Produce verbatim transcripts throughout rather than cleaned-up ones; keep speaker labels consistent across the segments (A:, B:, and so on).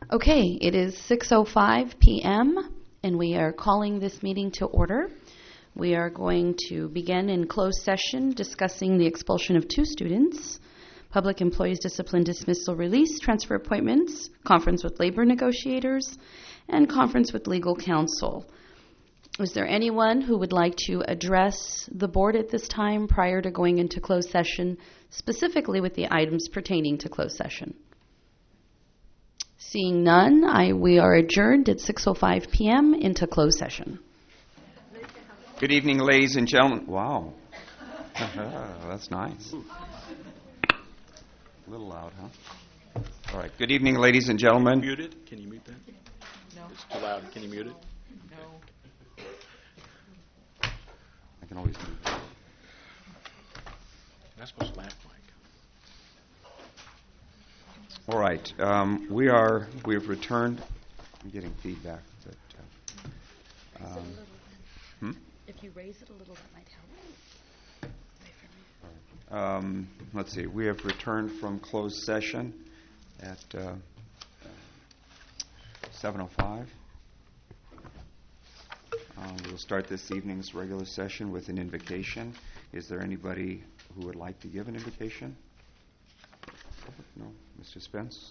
A: Okay, it is six oh five p.m. and we are calling this meeting to order. We are going to begin in closed session discussing the expulsion of two students, public employees discipline, dismissal, release, transfer appointments, conference with labor negotiators, and conference with legal counsel. Is there anyone who would like to address the board at this time prior to going into closed session, specifically with the items pertaining to closed session? Seeing none, I, we are adjourned at six oh five p.m. into closed session.
B: Good evening, ladies and gentlemen. Wow. That's nice. A little loud, huh? All right. Good evening, ladies and gentlemen.
C: Mute it? Can you mute that? No. It's too loud. Can you mute it?
B: No. I can always mute it.
C: You're not supposed to laugh, Mike.
B: All right. Um, we are, we have returned. I'm getting feedback. But, uh, um, hmm?
A: If you raise it a little, that might help.
B: Um, let's see. We have returned from closed session at uh, seven oh five. Um, we'll start this evening's regular session with an invocation. Is there anybody who would like to give an invocation? No. Mister Spence?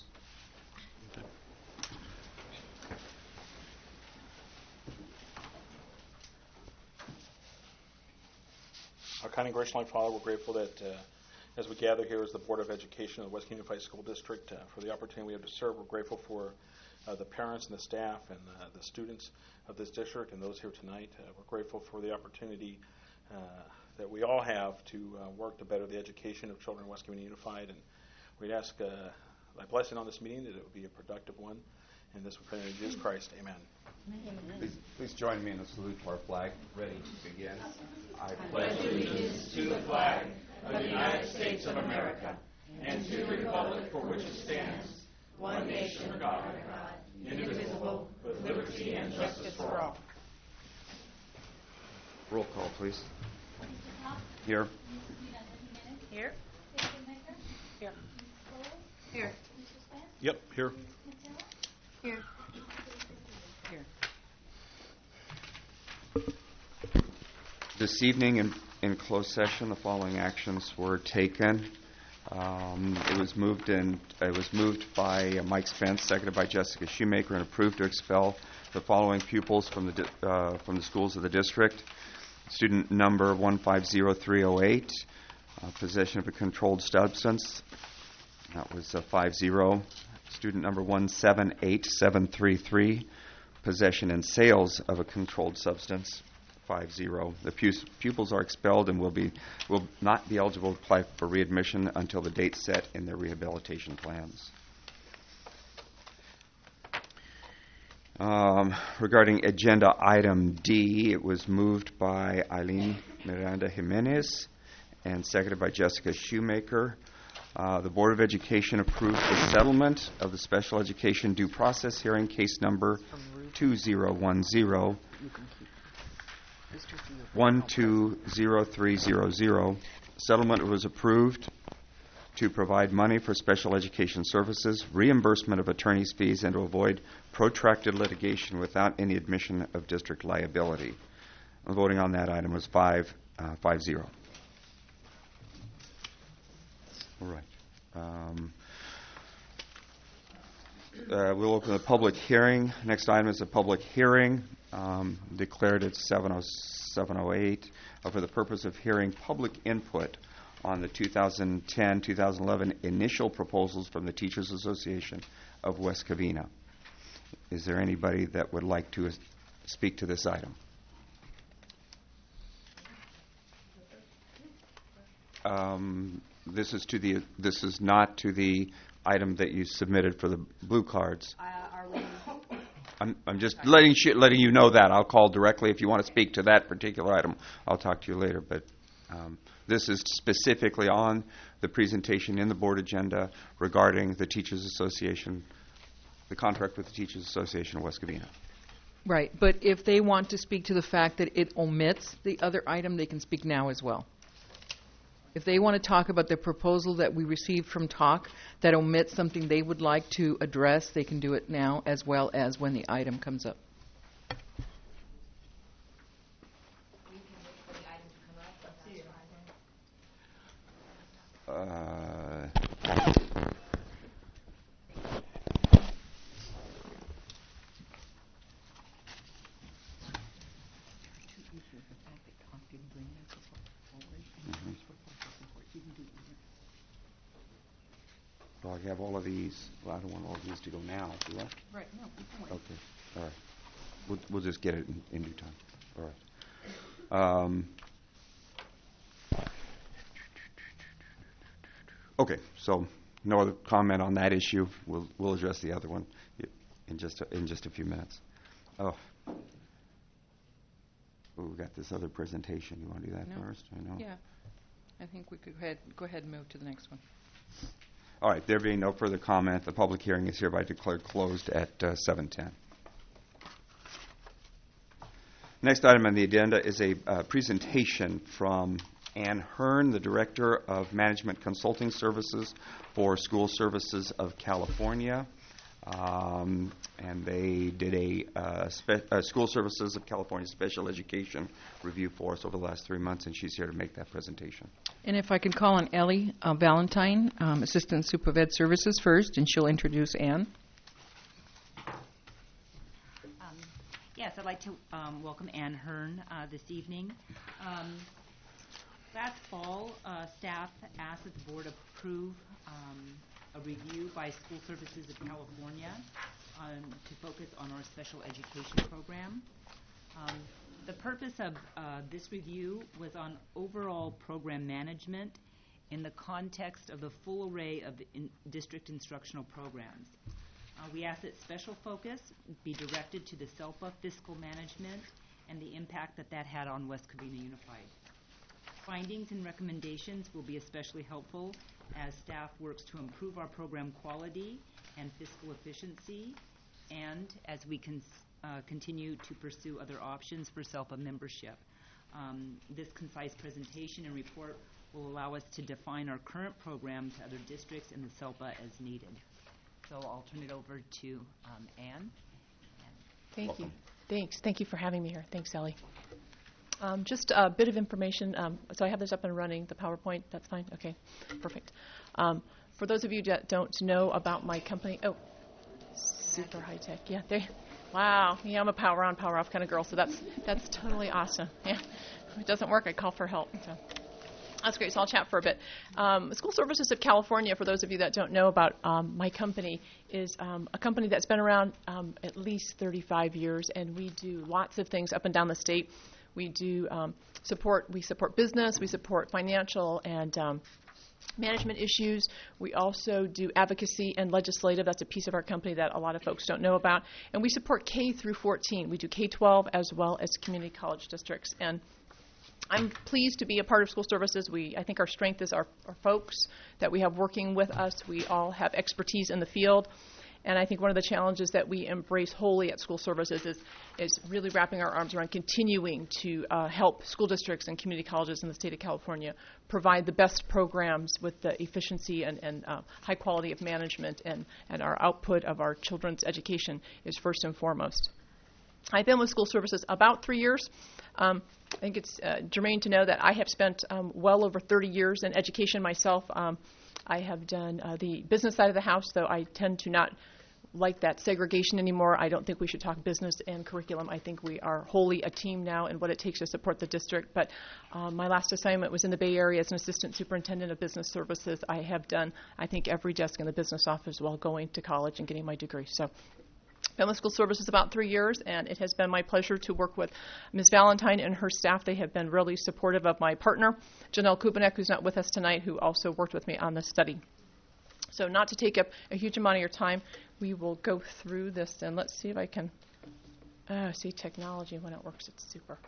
C: Our kind and gracious loving Father, we're grateful that uh, as we gather here as the Board of Education of the West Unified School District uh, for the opportunity we have to serve. We're grateful for uh, the parents and the staff and uh, the students of this district and those here tonight. Uh, we're grateful for the opportunity uh, that we all have to uh, work to better the education of children in West Community Unified. And we'd ask uh, thy blessing on this meeting, that it would be a productive one. And this we pray in Jesus Christ. Amen.
B: Please, please join me in a salute to our flag. Ready to begin. I
D: pledge allegiance to the flag of the United States of America and to the republic for which it stands, one nation under God, indivisible, with liberty and justice for all.
B: Roll call, please. Here.
E: Here. Here. Here.
C: Yep, here.
E: Here. Here.
B: This evening in, in closed session, the following actions were taken. Um, it was moved in, it was moved by uh, Mike Spence, seconded by Jessica Shoemaker, and approved to expel the following pupils from the di- uh, from the schools of the district. Student number one five zero three zero eight, uh, possession of a controlled substance. That was a five zero. Student number one seven eight seven three three, possession and sales of a controlled substance. five zero. The pu- pupils are expelled and will be will not be eligible to apply for readmission until the date set in their rehabilitation plans. Um, regarding agenda item D, it was moved by Eileen Miranda Jimenez and seconded by Jessica Shoemaker. Uh, the Board of Education approved the settlement of the special education due process hearing, case number two zero one zero. one two zero three zero zero. Settlement was approved to provide money for special education services, reimbursement of attorney's fees, and to avoid protracted litigation without any admission of district liability. The voting on that item was five, uh, five zero. All right. Um, uh, we'll open the public hearing. Next item is a public hearing um, declared at seven oh eight uh, for the purpose of hearing public input on the two thousand ten two thousand eleven initial proposals from the Teachers Association of West Covina. Is there anybody that would like to uh, speak to this item? Um, this is to the. This is not to the item that you submitted for the blue cards.
E: Uh, are we?
B: I'm, I'm just letting sh- letting you know that. I'll call directly if you want to speak to that particular item. I'll talk to you later. But um, this is specifically on the presentation in the board agenda regarding the Teachers Association, the contract with the Teachers Association of West Covina.
F: Right, but if they want to speak to the fact that it omits the other item, they can speak now as well. If they want to talk about the proposal that we received from Talk that omits something they would like to address, they can do it now as well as when the item comes up.
B: Uh, Do I have all of these? Well, I don't want all of these to go now, do I?
F: Right, no, we can wait.
B: Okay, all right. We'll, we'll just get it in, in due time. All right. Um, okay, so no other comment on that issue. We'll we'll address the other one in just a, in just a few minutes. Oh. Oh, we got this other presentation. You want to do that
F: No.
B: first? I know.
F: Yeah, I think we could go ahead, go ahead and move to the next one.
B: All right, there being no further comment, the public hearing is hereby declared closed at uh, seven ten. Next item on the agenda is a uh, presentation from Ann Hearn, the Director of Management Consulting Services for School Services of California. Um, and they did a, uh, spe- uh, School Services of California Special Education review for us over the last three months, and she's here to make that presentation.
F: And if I can call on Ellie uh, Valentine, um, Assistant Sup of Ed Services first, and she'll introduce Ann.
G: Um, yes, I'd like to um, welcome Ann Hearn uh, this evening. Um, last fall, uh, staff asked that the board approve um, a review by School Services of California um, to focus on our special education program. Um, the purpose of uh, this review was on overall program management in the context of the full array of in district instructional programs. Uh, we asked that special focus be directed to the SELPA fiscal management and the impact that that had on West Covina Unified. Findings and recommendations will be especially helpful as staff works to improve our program quality and fiscal efficiency, and as we can uh, continue to pursue other options for SELPA membership. Um, this concise presentation and report will allow us to define our current program to other districts in the SELPA as needed. So I'll turn it over to um, Ann.
H: Thank
B: Welcome.
H: you. Thanks. Thank you for having me here. Thanks, Ellie. Um, just a bit of information. Um, so I have this up and running, the PowerPoint. That's fine? Okay. Perfect. Um, for those of you that don't know about my company, oh, super high tech. Yeah. There. Wow. Yeah, I'm a power on, power off kind of girl, so that's that's totally awesome. Yeah. If it doesn't work, I call for help. So. That's great. So I'll chat for a bit. Um, School Services of California, for those of you that don't know about um, my company, is um, a company that's been around um, at least thirty-five years, and we do lots of things up and down the state. We do um, support. We support business. We support financial and um, management issues. We also do advocacy and legislative. That's a piece of our company that a lot of folks don't know about. And we support K through fourteen. We do K twelve as well as community college districts. And I'm pleased to be a part of School Services. We, I think our strength is our, our folks that we have working with us. We all have expertise in the field. And I think one of the challenges that we embrace wholly at School Services is, is really wrapping our arms around continuing to uh, help school districts and community colleges in the state of California provide the best programs with the efficiency and, and uh, high quality of management, and, and our output of our children's education is first and foremost. I've been with School Services about three years. Um, I think it's uh, germane to know that I have spent um, well over thirty years in education myself. Um, I have done uh, the business side of the house, though I tend to not like that segregation anymore. I don't think we should talk business and curriculum. I think we are wholly a team now in what it takes to support the district. But um, my last assignment was in the Bay Area as an assistant superintendent of business services. I have done, I think, every desk in the business office while going to college and getting my degree. So been with School Services about three years, and it has been my pleasure to work with Miz Valentine and her staff. They have been really supportive of my partner, Janelle Kubanek, who's not with us tonight, who also worked with me on this study. So not to take up a huge amount of your time, we will go through this, and let's see if I can oh, see technology. When it works, it's super.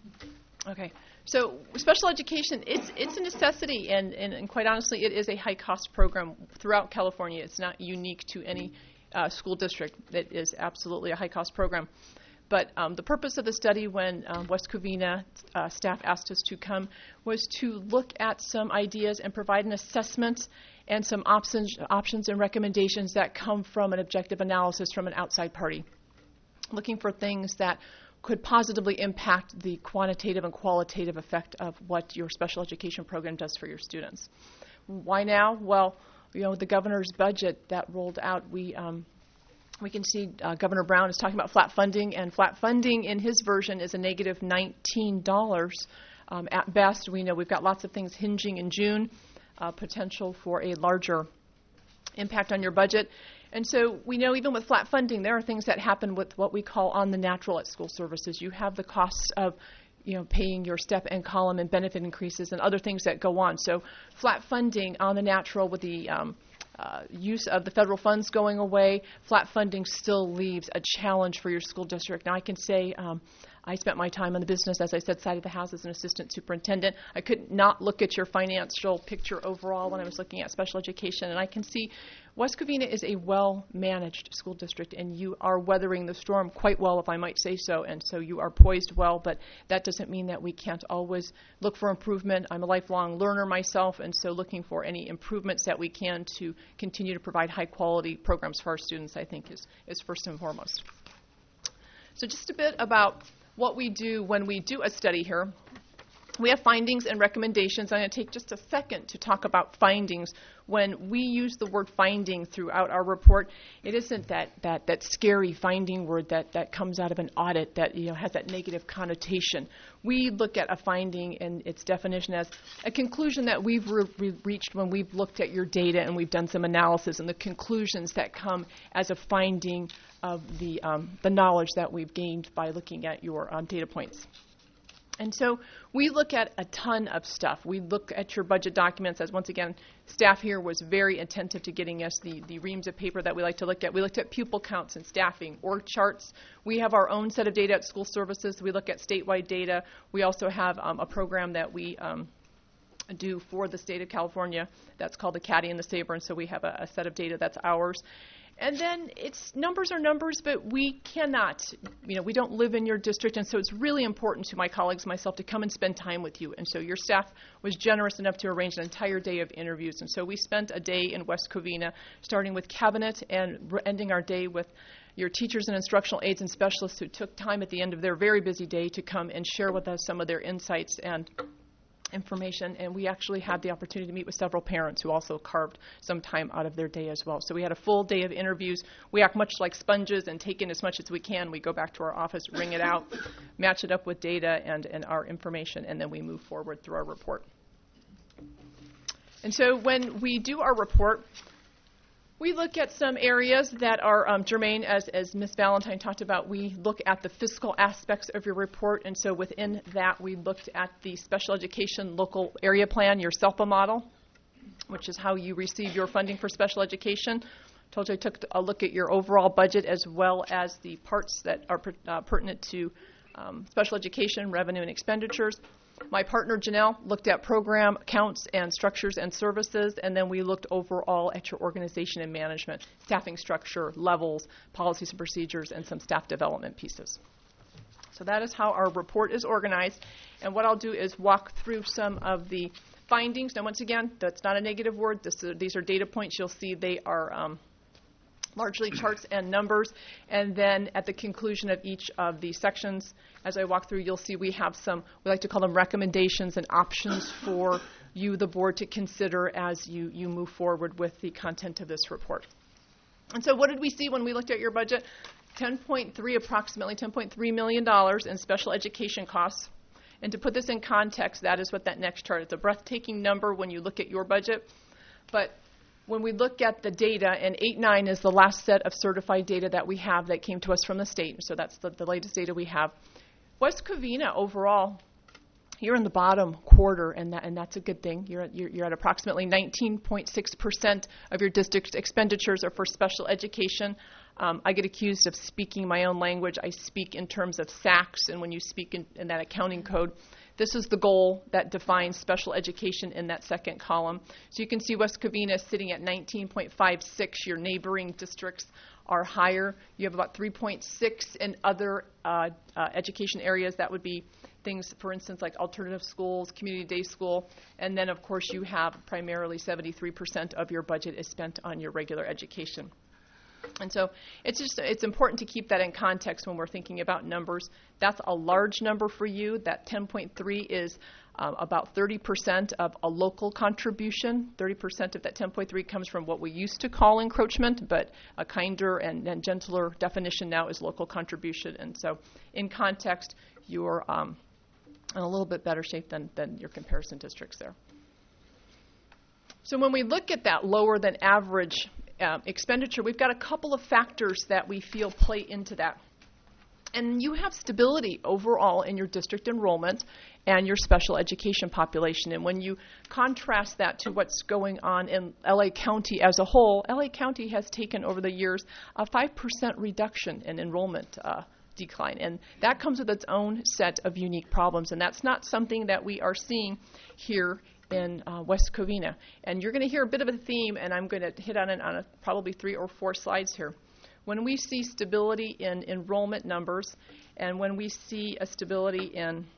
H: Okay, so special education, it's it's a necessity, and, and, and quite honestly, it is a high-cost program throughout California. It's not unique to any uh, school district. It is absolutely a high-cost program. But um, the purpose of the study when um, West Covina uh, staff asked us to come was to look at some ideas and provide an assessment and some options, options and recommendations that come from an objective analysis from an outside party, looking for things that could positively impact the quantitative and qualitative effect of what your special education program does for your students. Why now? Well, you know, the governor's budget that rolled out, we um, we can see uh, Governor Brown is talking about flat funding, and flat funding in his version is a negative nineteen dollars um, at best. We know we've got lots of things hinging in June, uh, potential for a larger impact on your budget. And so we know even with flat funding, there are things that happen with what we call on the natural at school services. You have the costs of, you know, paying your step and column and benefit increases and other things that go on. So flat funding on the natural with the um, uh, use of the federal funds going away, flat funding still leaves a challenge for your school district. Now I can say um, I spent my time in the business, as I said, side of the house as an assistant superintendent. I could not look at your financial picture overall when I was looking at special education, and I can see West Covina is a well-managed school district, and you are weathering the storm quite well, if I might say so, and so you are poised well, but that doesn't mean that we can't always look for improvement. I'm a lifelong learner myself, and so looking for any improvements that we can to continue to provide high-quality programs for our students, I think, is, is first and foremost. So just a bit about what we do when we do a study here. We have findings and recommendations. I'm going to take just a second to talk about findings. When we use the word finding throughout our report, it isn't that, that, that scary finding word that, that comes out of an audit that, you know, has that negative connotation. We look at a finding and its definition as a conclusion that we've re- re- reached when we've looked at your data and we've done some analysis, and the conclusions that come as a finding of the, um, the knowledge that we've gained by looking at your um, data points. And so we look at a ton of stuff. We look at your budget documents, as once again, staff here was very attentive to getting us the, the reams of paper that we like to look at. We looked at pupil counts and staffing, org charts. We have our own set of data at school services. We look at statewide data. We also have um, a program that we um, do for the state of California that's called the Caddy and the Saber, and so we have a, a set of data that's ours. And then it's numbers are numbers, but we cannot, you know, we don't live in your district, and so it's really important to my colleagues and myself to come and spend time with you. And so your staff was generous enough to arrange an entire day of interviews. And so we spent a day in West Covina, starting with cabinet and ending our day with your teachers and instructional aides and specialists who took time at the end of their very busy day to come and share with us some of their insights and information, and we actually had the opportunity to meet with several parents who also carved some time out of their day as well. So we had a full day of interviews. We act much like sponges and take in as much as we can. We go back to our office, wring it out, match it up with data and, and our information, and then we move forward through our report. And so when we do our report, we look at some areas that are um, germane, as, as Miz Valentine talked about. We look at the fiscal aspects of your report, and so within that we looked at the Special Education Local Area Plan, your SELPA model, which is how you receive your funding for special education. Told you I took a look at your overall budget as well as the parts that are per, uh, pertinent to um, special education, revenue, and expenditures. My partner, Janelle, looked at program counts and structures and services, and then we looked overall at your organization and management, staffing structure, levels, policies and procedures, and some staff development pieces. So that is how our report is organized. And what I'll do is walk through some of the findings. Now, once again, that's not a negative word. This, uh, these are data points. You'll see they are um, largely charts and numbers. And then at the conclusion of each of the sections, as I walk through, you'll see we have some, we like to call them recommendations and options for you, the board, to consider as you, you move forward with the content of this report. And so what did we see when we looked at your budget? ten point three, approximately ten point three million dollars in special education costs. And to put this in context, that is what that next chart is. It's a breathtaking number when you look at your budget. But when we look at the data, and eight nine is the last set of certified data that we have that came to us from the state, so that's the, the latest data we have. West Covina overall, you're in the bottom quarter, and that and that's a good thing. You're at, you're, you're at approximately nineteen point six percent of your district's expenditures are for special education. Um, I get accused of speaking my own language. I speak in terms of S A Cs, and when you speak in, in that accounting code, this is the goal that defines special education in that second column. So you can see West Covina sitting at nineteen point five six. Your neighboring districts are higher. You have about three point six in other uh, uh, education areas. That would be things, for instance, like alternative schools, community day school, and then, of course, you have primarily seventy-three percent of your budget is spent on your regular education. And so it's just it's important to keep that in context when we're thinking about numbers. That's a large number for you. That ten point three is um, about thirty percent of a local contribution. thirty percent of that ten point three comes from what we used to call encroachment, but a kinder and, and gentler definition now is local contribution. And so in context, you're um, in a little bit better shape than, than your comparison districts there. So when we look at that lower than average Um, expenditure, we've got a couple of factors that we feel play into that. And you have stability overall in your district enrollment and your special education population. And when you contrast that to what's going on in L A County as a whole, L A County has taken over the years a five percent reduction in enrollment uh, decline. And that comes with its own set of unique problems. And that's not something that we are seeing here in uh, West Covina. And you're going to hear a bit of a theme, and I'm going to hit on it on a, probably three or four slides here. When we see stability in enrollment numbers, and when we see a stability in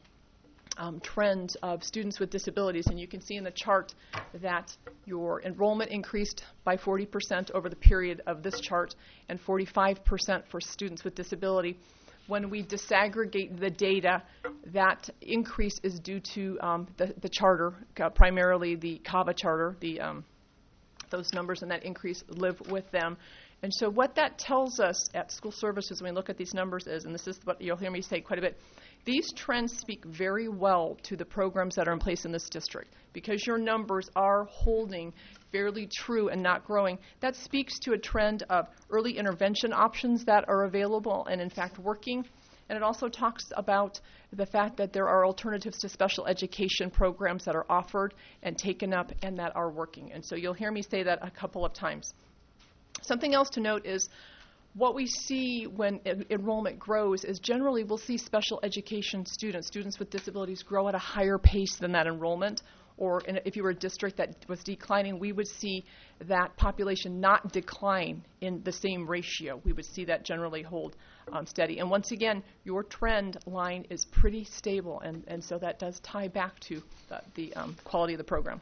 H: um, trends of students with disabilities, and you can see in the chart that your enrollment increased by forty percent over the period of this chart, and forty-five percent for students with disability. When we disaggregate the data, that increase is due to um, the, the charter, uh, primarily the CAVA charter. The, um, those numbers and that increase live with them. And so what that tells us at School Services when we look at these numbers is, and this is what you'll hear me say quite a bit, these trends speak very well to the programs that are in place in this district. Because your numbers are holding fairly true and not growing, that speaks to a trend of early intervention options that are available and in fact working. And it also talks about the fact that there are alternatives to special education programs that are offered and taken up and that are working. And so you'll hear me say that a couple of times. Something else to note is what we see when en- enrollment grows is generally we'll see special education students, students with disabilities, grow at a higher pace than that enrollment. Or in, if you were a district that was declining, we would see that population not decline in the same ratio. We would see that generally hold um, steady. And once again, your trend line is pretty stable, and, and so that does tie back to the, the um, quality of the program.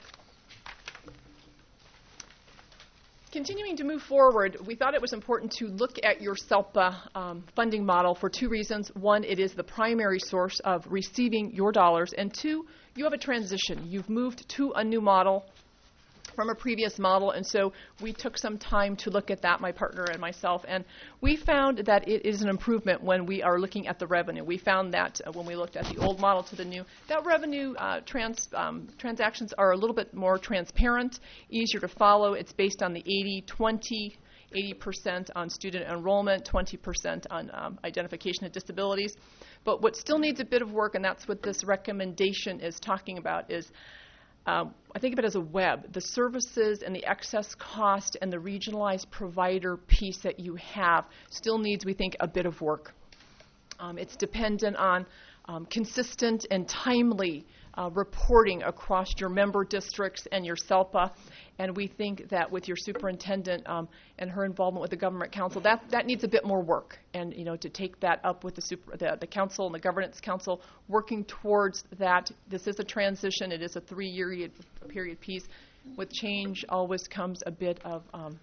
H: Continuing to move forward, we thought it was important to look at your SELPA um, funding model for two reasons. One, it is the primary source of receiving your dollars, and two, you have a transition. You've moved to a new model from a previous model, and so we took some time to look at that, my partner and myself, and we found that it is an improvement when we are looking at the revenue. We found that uh, when we looked at the old model to the new, that revenue uh, trans, um, transactions are a little bit more transparent, easier to follow. It's based on the eighty twenty, eighty percent on student enrollment, twenty percent on um, identification of disabilities. But what still needs a bit of work, and that's what this recommendation is talking about, is Um, I think of it as a web. The services and the excess cost and the regionalized provider piece that you have still needs, we think, a bit of work. Um, it's dependent on um, consistent and timely uh, reporting across your member districts and your SELPA. And we think that with your superintendent um, and her involvement with the government council, that, that needs a bit more work. And, you know, to take that up with the, super, the, the council and the governance council, working towards that. This is a transition. It is a three-year period piece. With change always comes a bit of um,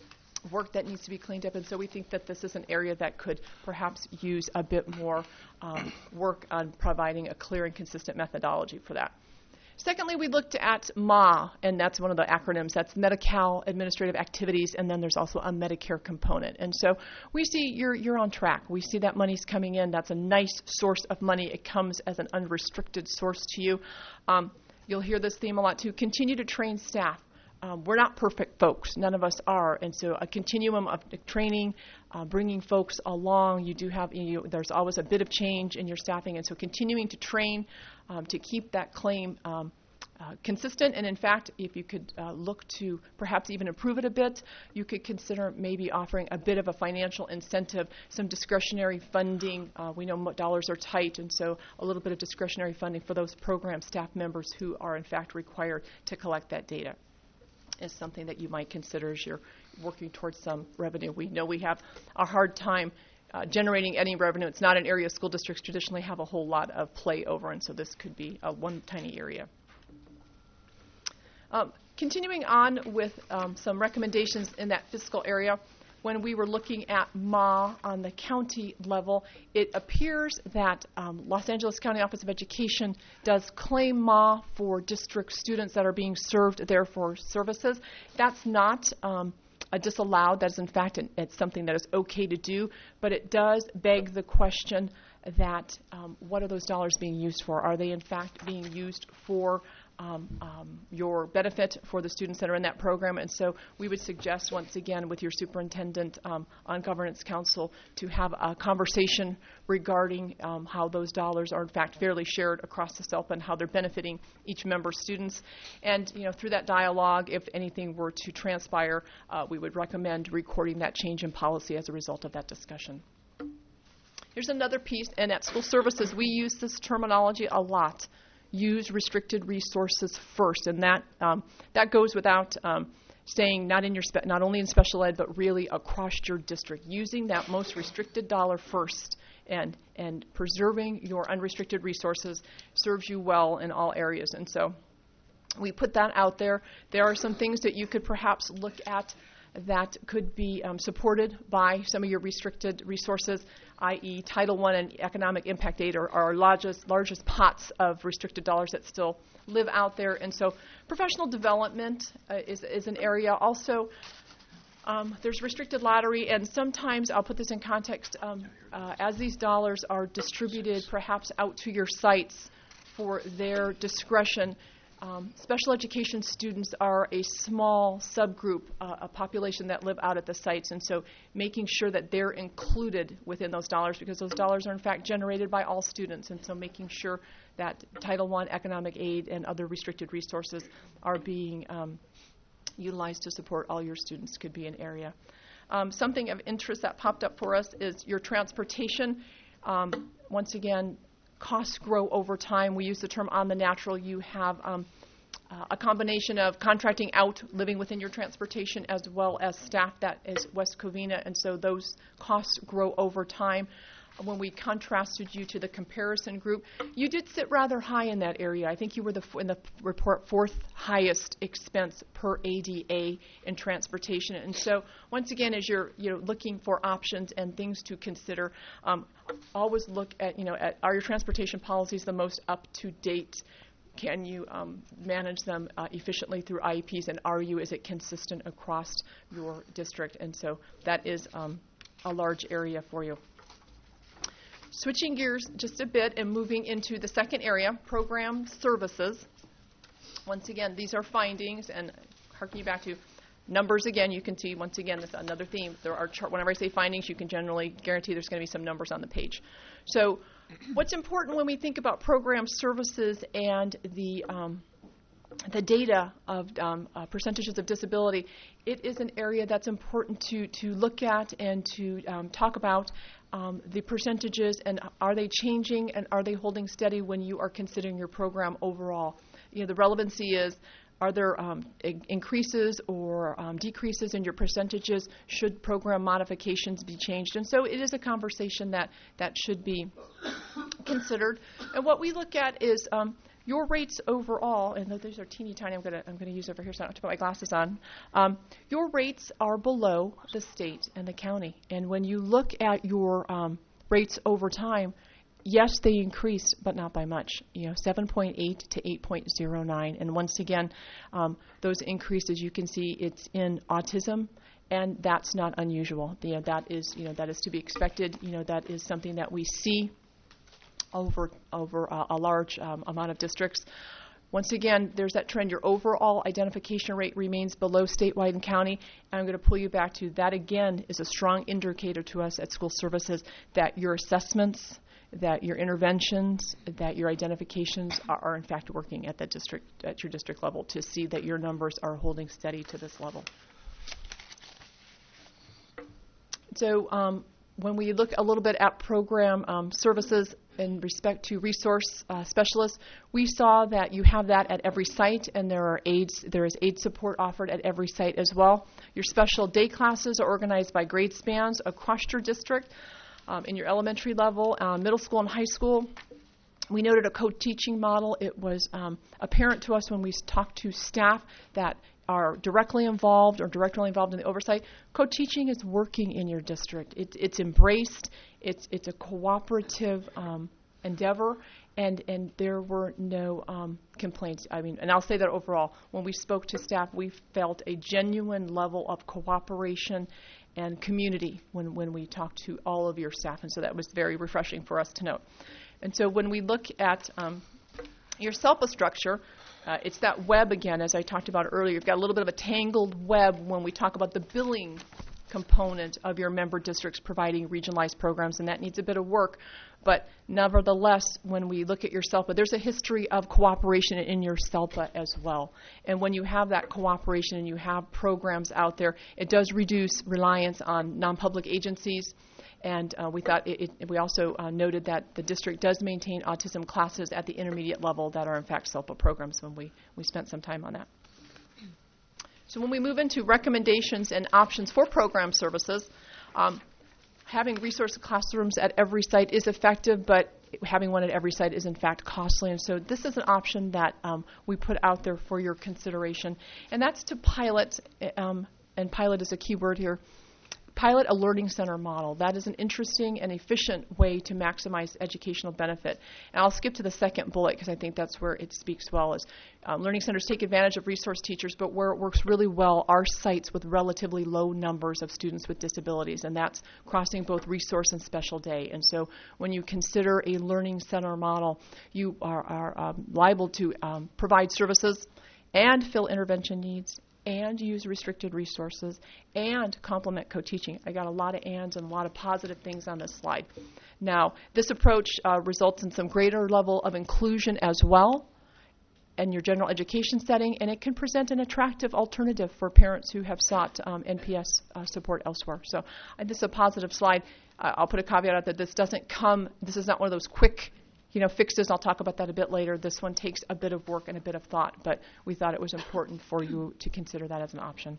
H: work that needs to be cleaned up. And so we think that this is an area that could perhaps use a bit more um, work on providing a clear and consistent methodology for that. Secondly, we looked at M A, and that's one of the acronyms. That's Medi-Cal Administrative Activities, and then there's also a Medicare component. And so we see you're you're on track. We see that money's coming in. That's a nice source of money. It comes as an unrestricted source to you. Um, you'll hear this theme a lot, too. Continue to train staff. Um, we're not perfect folks. None of us are. And so a continuum of training, uh, bringing folks along. You do have, you, there's always a bit of change in your staffing. And so continuing to train um, to keep that claim um, uh, consistent. And in fact, if you could uh, look to perhaps even improve it a bit, you could consider maybe offering a bit of a financial incentive, some discretionary funding. Uh, we know dollars are tight, and so a little bit of discretionary funding for those program staff members who are in fact required to collect that data is something that you might consider as you're working towards some revenue. We know we have a hard time uh, generating any revenue. It's not an area school districts traditionally have a whole lot of play over, and so this could be uh, one tiny area. Um, continuing on with um, some recommendations in that fiscal area, when we were looking at M A on the county level, it appears that um, Los Angeles County Office of Education does claim M A for district students that are being served there for services. That's not um, a disallowed. That is, in fact, an, it's something that is okay to do, but it does beg the question that um, what are those dollars being used for? Are they, in fact, being used for Um, um, your benefit for the students that are in that program? And so we would suggest, once again, with your superintendent um, on Governance Council, to have a conversation regarding um, how those dollars are, in fact, fairly shared across the S E L P and how they're benefiting each member's students. And, you know, through that dialogue, if anything were to transpire, uh, we would recommend recording that change in policy as a result of that discussion. Here's another piece, and at School Services, we use this terminology a lot. Use restricted resources first, and that um, that goes without um, saying. Not in your spe- not only in special ed, but really across your district. Using that most restricted dollar first, and and preserving your unrestricted resources serves you well in all areas. And so, we put that out there. There are some things that you could perhaps look at that could be um, supported by some of your restricted resources, that is. Title one and Economic Impact Aid are our largest, largest pots of restricted dollars that still live out there. And so professional development uh, is, is an area. Also, um, there's restricted lottery, and sometimes, I'll put this in context, um, uh, as these dollars are distributed perhaps out to your sites for their discretion, Um, special education students are a small subgroup, uh, a population that live out at the sites, and so making sure that they're included within those dollars, because those dollars are in fact generated by all students, and so making sure that Title one economic aid and other restricted resources are being um, utilized to support all your students could be an area. Um, something of interest that popped up for us is your transportation. Um, once again, costs grow over time. We use the term on the natural. You have um, uh, a combination of contracting out, living within your transportation, as well as staff that is West Covina, and so those costs grow over time. When we contrasted you to the comparison group, you did sit rather high in that area. I think you were the f- in the report fourth highest expense per A D A in transportation. And so, once again, as you're you know looking for options and things to consider, um, always look at you know at are your transportation policies the most up to date? Can you um, manage them uh, efficiently through I E Ps, and are you is it consistent across your district? And so that is um, a large area for you. Switching gears just a bit and moving into the second area, program services. Once again, these are findings, and harking back to numbers again, you can see, once again, this is another theme. There are chart, whenever I say findings, you can generally guarantee there's going to be some numbers on the page. So what's important when we think about program services and the um, the data of um, uh, percentages of disability, it is an area that's important to, to look at and to um, talk about um, the percentages, and are they changing and are they holding steady when you are considering your program overall. You know, the relevancy is, are there um, I- increases or um, decreases in your percentages? Should program modifications be changed? And so it is a conversation that, that should be considered. And what we look at is um, your rates overall, and these are teeny tiny, I'm going to I'm going to use over here so I don't have to put my glasses on. Um, your rates are below the state and the county. And when you look at your um, rates over time, yes, they increased, but not by much. You know, seven point eight to eight point zero nine. And once again, um, those increases, you can see it's in autism, and that's not unusual. You know, that is, you know, that is to be expected. You know, that is something that we see over over uh, a large um, amount of districts. Once again, there's that trend. Your overall identification rate remains below statewide and county. And I'm going to pull you back to that again is a strong indicator to us at School Services that your assessments, that your interventions, that your identifications are, are in fact working at the district, at your district level, to see that your numbers are holding steady to this level. So um, when we look a little bit at program um, services in respect to resource uh, specialists, we saw that you have that at every site, and there are aids. There is aid support offered at every site as well. Your special day classes are organized by grade spans across your district. Um, in your elementary level, uh, middle school, and high school, we noted a co-teaching model. It was um, apparent to us when we talked to staff that are directly involved or directly involved in the oversight. Co-teaching is working in your district. It, it's embraced. It's it's a cooperative um, endeavor, and and there were no um, complaints. I mean, and I'll say that overall, when we spoke to staff, we felt a genuine level of cooperation and community when when we talked to all of your staff, and so that was very refreshing for us to note. And so when we look at um, your SELPA structure, Uh, it's that web again, as I talked about earlier. You've got a little bit of a tangled web when we talk about the billing component of your member districts providing regionalized programs, and that needs a bit of work. But nevertheless, when we look at your SELPA, there's a history of cooperation in your SELPA as well. And when you have that cooperation and you have programs out there, it does reduce reliance on non-public agencies. And uh, we thought it, it, we also uh, noted that the district does maintain autism classes at the intermediate level that are in fact SELPA programs when we, we spent some time on that. So when we move into recommendations and options for program services, um, having resource classrooms at every site is effective, but having one at every site is in fact costly. And so this is an option that um, we put out there for your consideration. And that's to pilot, um, and pilot is a key word here, pilot a learning center model. That is an interesting and efficient way to maximize educational benefit. And I'll skip to the second bullet because I think that's where it speaks well. Is um, learning centers take advantage of resource teachers, but where it works really well are sites with relatively low numbers of students with disabilities, and that's crossing both resource and special day. And so when you consider a learning center model, you are, are um, liable to um, provide services and fill intervention needs and use restricted resources, and complement co-teaching. I got a lot of ands and a lot of positive things on this slide. Now, this approach uh, results in some greater level of inclusion as well in your general education setting, and it can present an attractive alternative for parents who have sought um, N P S uh, support elsewhere. So uh, this is a positive slide. Uh, I'll put a caveat out that this doesn't come, this is not one of those quick You know, fixes. I'll talk about that a bit later. This one takes a bit of work and a bit of thought, but we thought it was important for you to consider that as an option.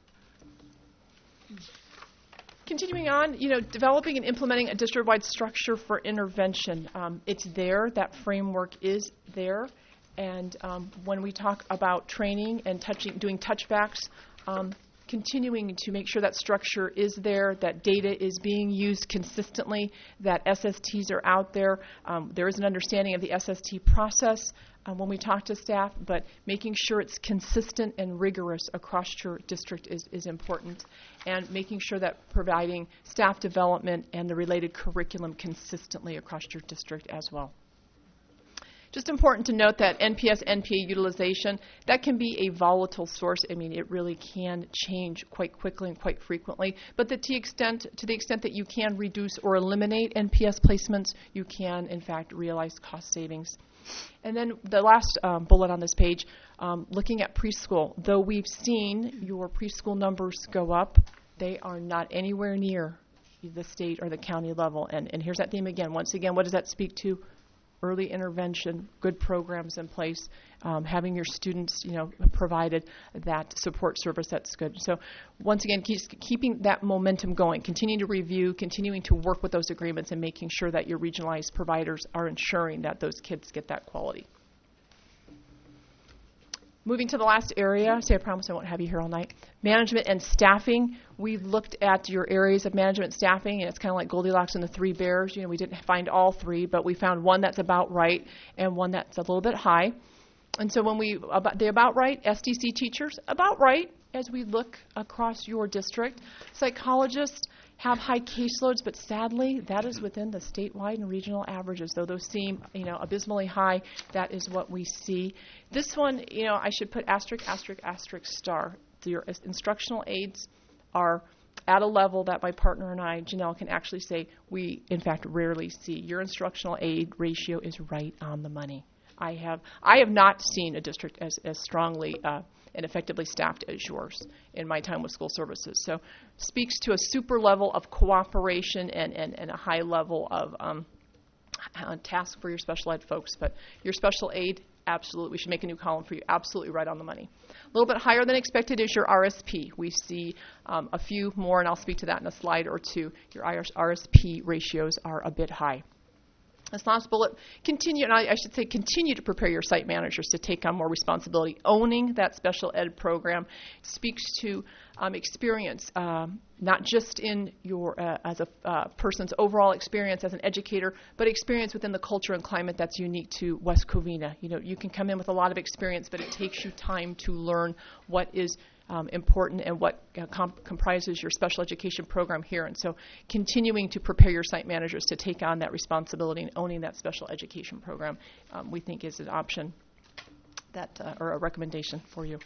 H: Continuing on, you know, developing and implementing a district-wide structure for intervention. Um, it's there. That framework is there. And um, when we talk about training and touching, doing touchbacks, um, continuing to make sure that structure is there, that data is being used consistently, that S S Ts are out there. Um, there is an understanding of the S S T process um, when we talk to staff, but making sure it's consistent and rigorous across your district is, is important, and making sure that providing staff development and the related curriculum consistently across your district as well. Just important to note that N P S, N P A utilization, that can be a volatile source. I mean, it really can change quite quickly and quite frequently. But that to the extent, to the extent that you can reduce or eliminate N P S placements, you can, in fact, realize cost savings. And then the last um, bullet on this page, um, looking at preschool. Though we've seen your preschool numbers go up, they are not anywhere near the state or the county level. And, and here's that theme again. Once again, what does that speak to? Early intervention, good programs in place, um, having your students, you know, provided that support service that's good. So once again, keep, keeping that momentum going, continuing to review, continuing to work with those agreements, and making sure that your regionalized providers are ensuring that those kids get that quality. Moving to the last area, say I promise I won't have you here all night, management and staffing. We've looked at your areas of management staffing, and it's kind of like Goldilocks and the Three Bears. You know, we didn't find all three, but we found one that's about right and one that's a little bit high. And so when we, about, the about right, S D C teachers, about right as we look across your district. Psychologists have high caseloads, but sadly, that is within the statewide and regional averages. Though those seem, you know, abysmally high, that is what we see. This one, you know, I should put asterisk, asterisk, asterisk, star. Your instructional aides are at a level that my partner and I, Janelle, can actually say we, in fact, rarely see. Your instructional aid ratio is right on the money. I have I have not seen a district as, as strongly uh, and effectively staffed as yours in my time with school services. So speaks to a super level of cooperation and, and, and a high level of um, uh, task for your special ed folks. But your special aid, absolutely, we should make a new column for you. Absolutely right on the money. A little bit higher than expected is your R S P. We see um, a few more, and I'll speak to that in a slide or two. Your R S P ratios are a bit high. This last bullet, continue, and I, I should say continue to prepare your site managers to take on more responsibility. Owning that special ed program speaks to um, experience, um, not just in your, uh, as a uh, person's overall experience as an educator, but experience within the culture and climate that's unique to West Covina. You know, you can come in with a lot of experience, but it takes you time to learn what is Um, important and what uh, comp- comprises your special education program here. And so continuing to prepare your site managers to take on that responsibility and owning that special education program, um, we think is an option that, uh, or a recommendation for you.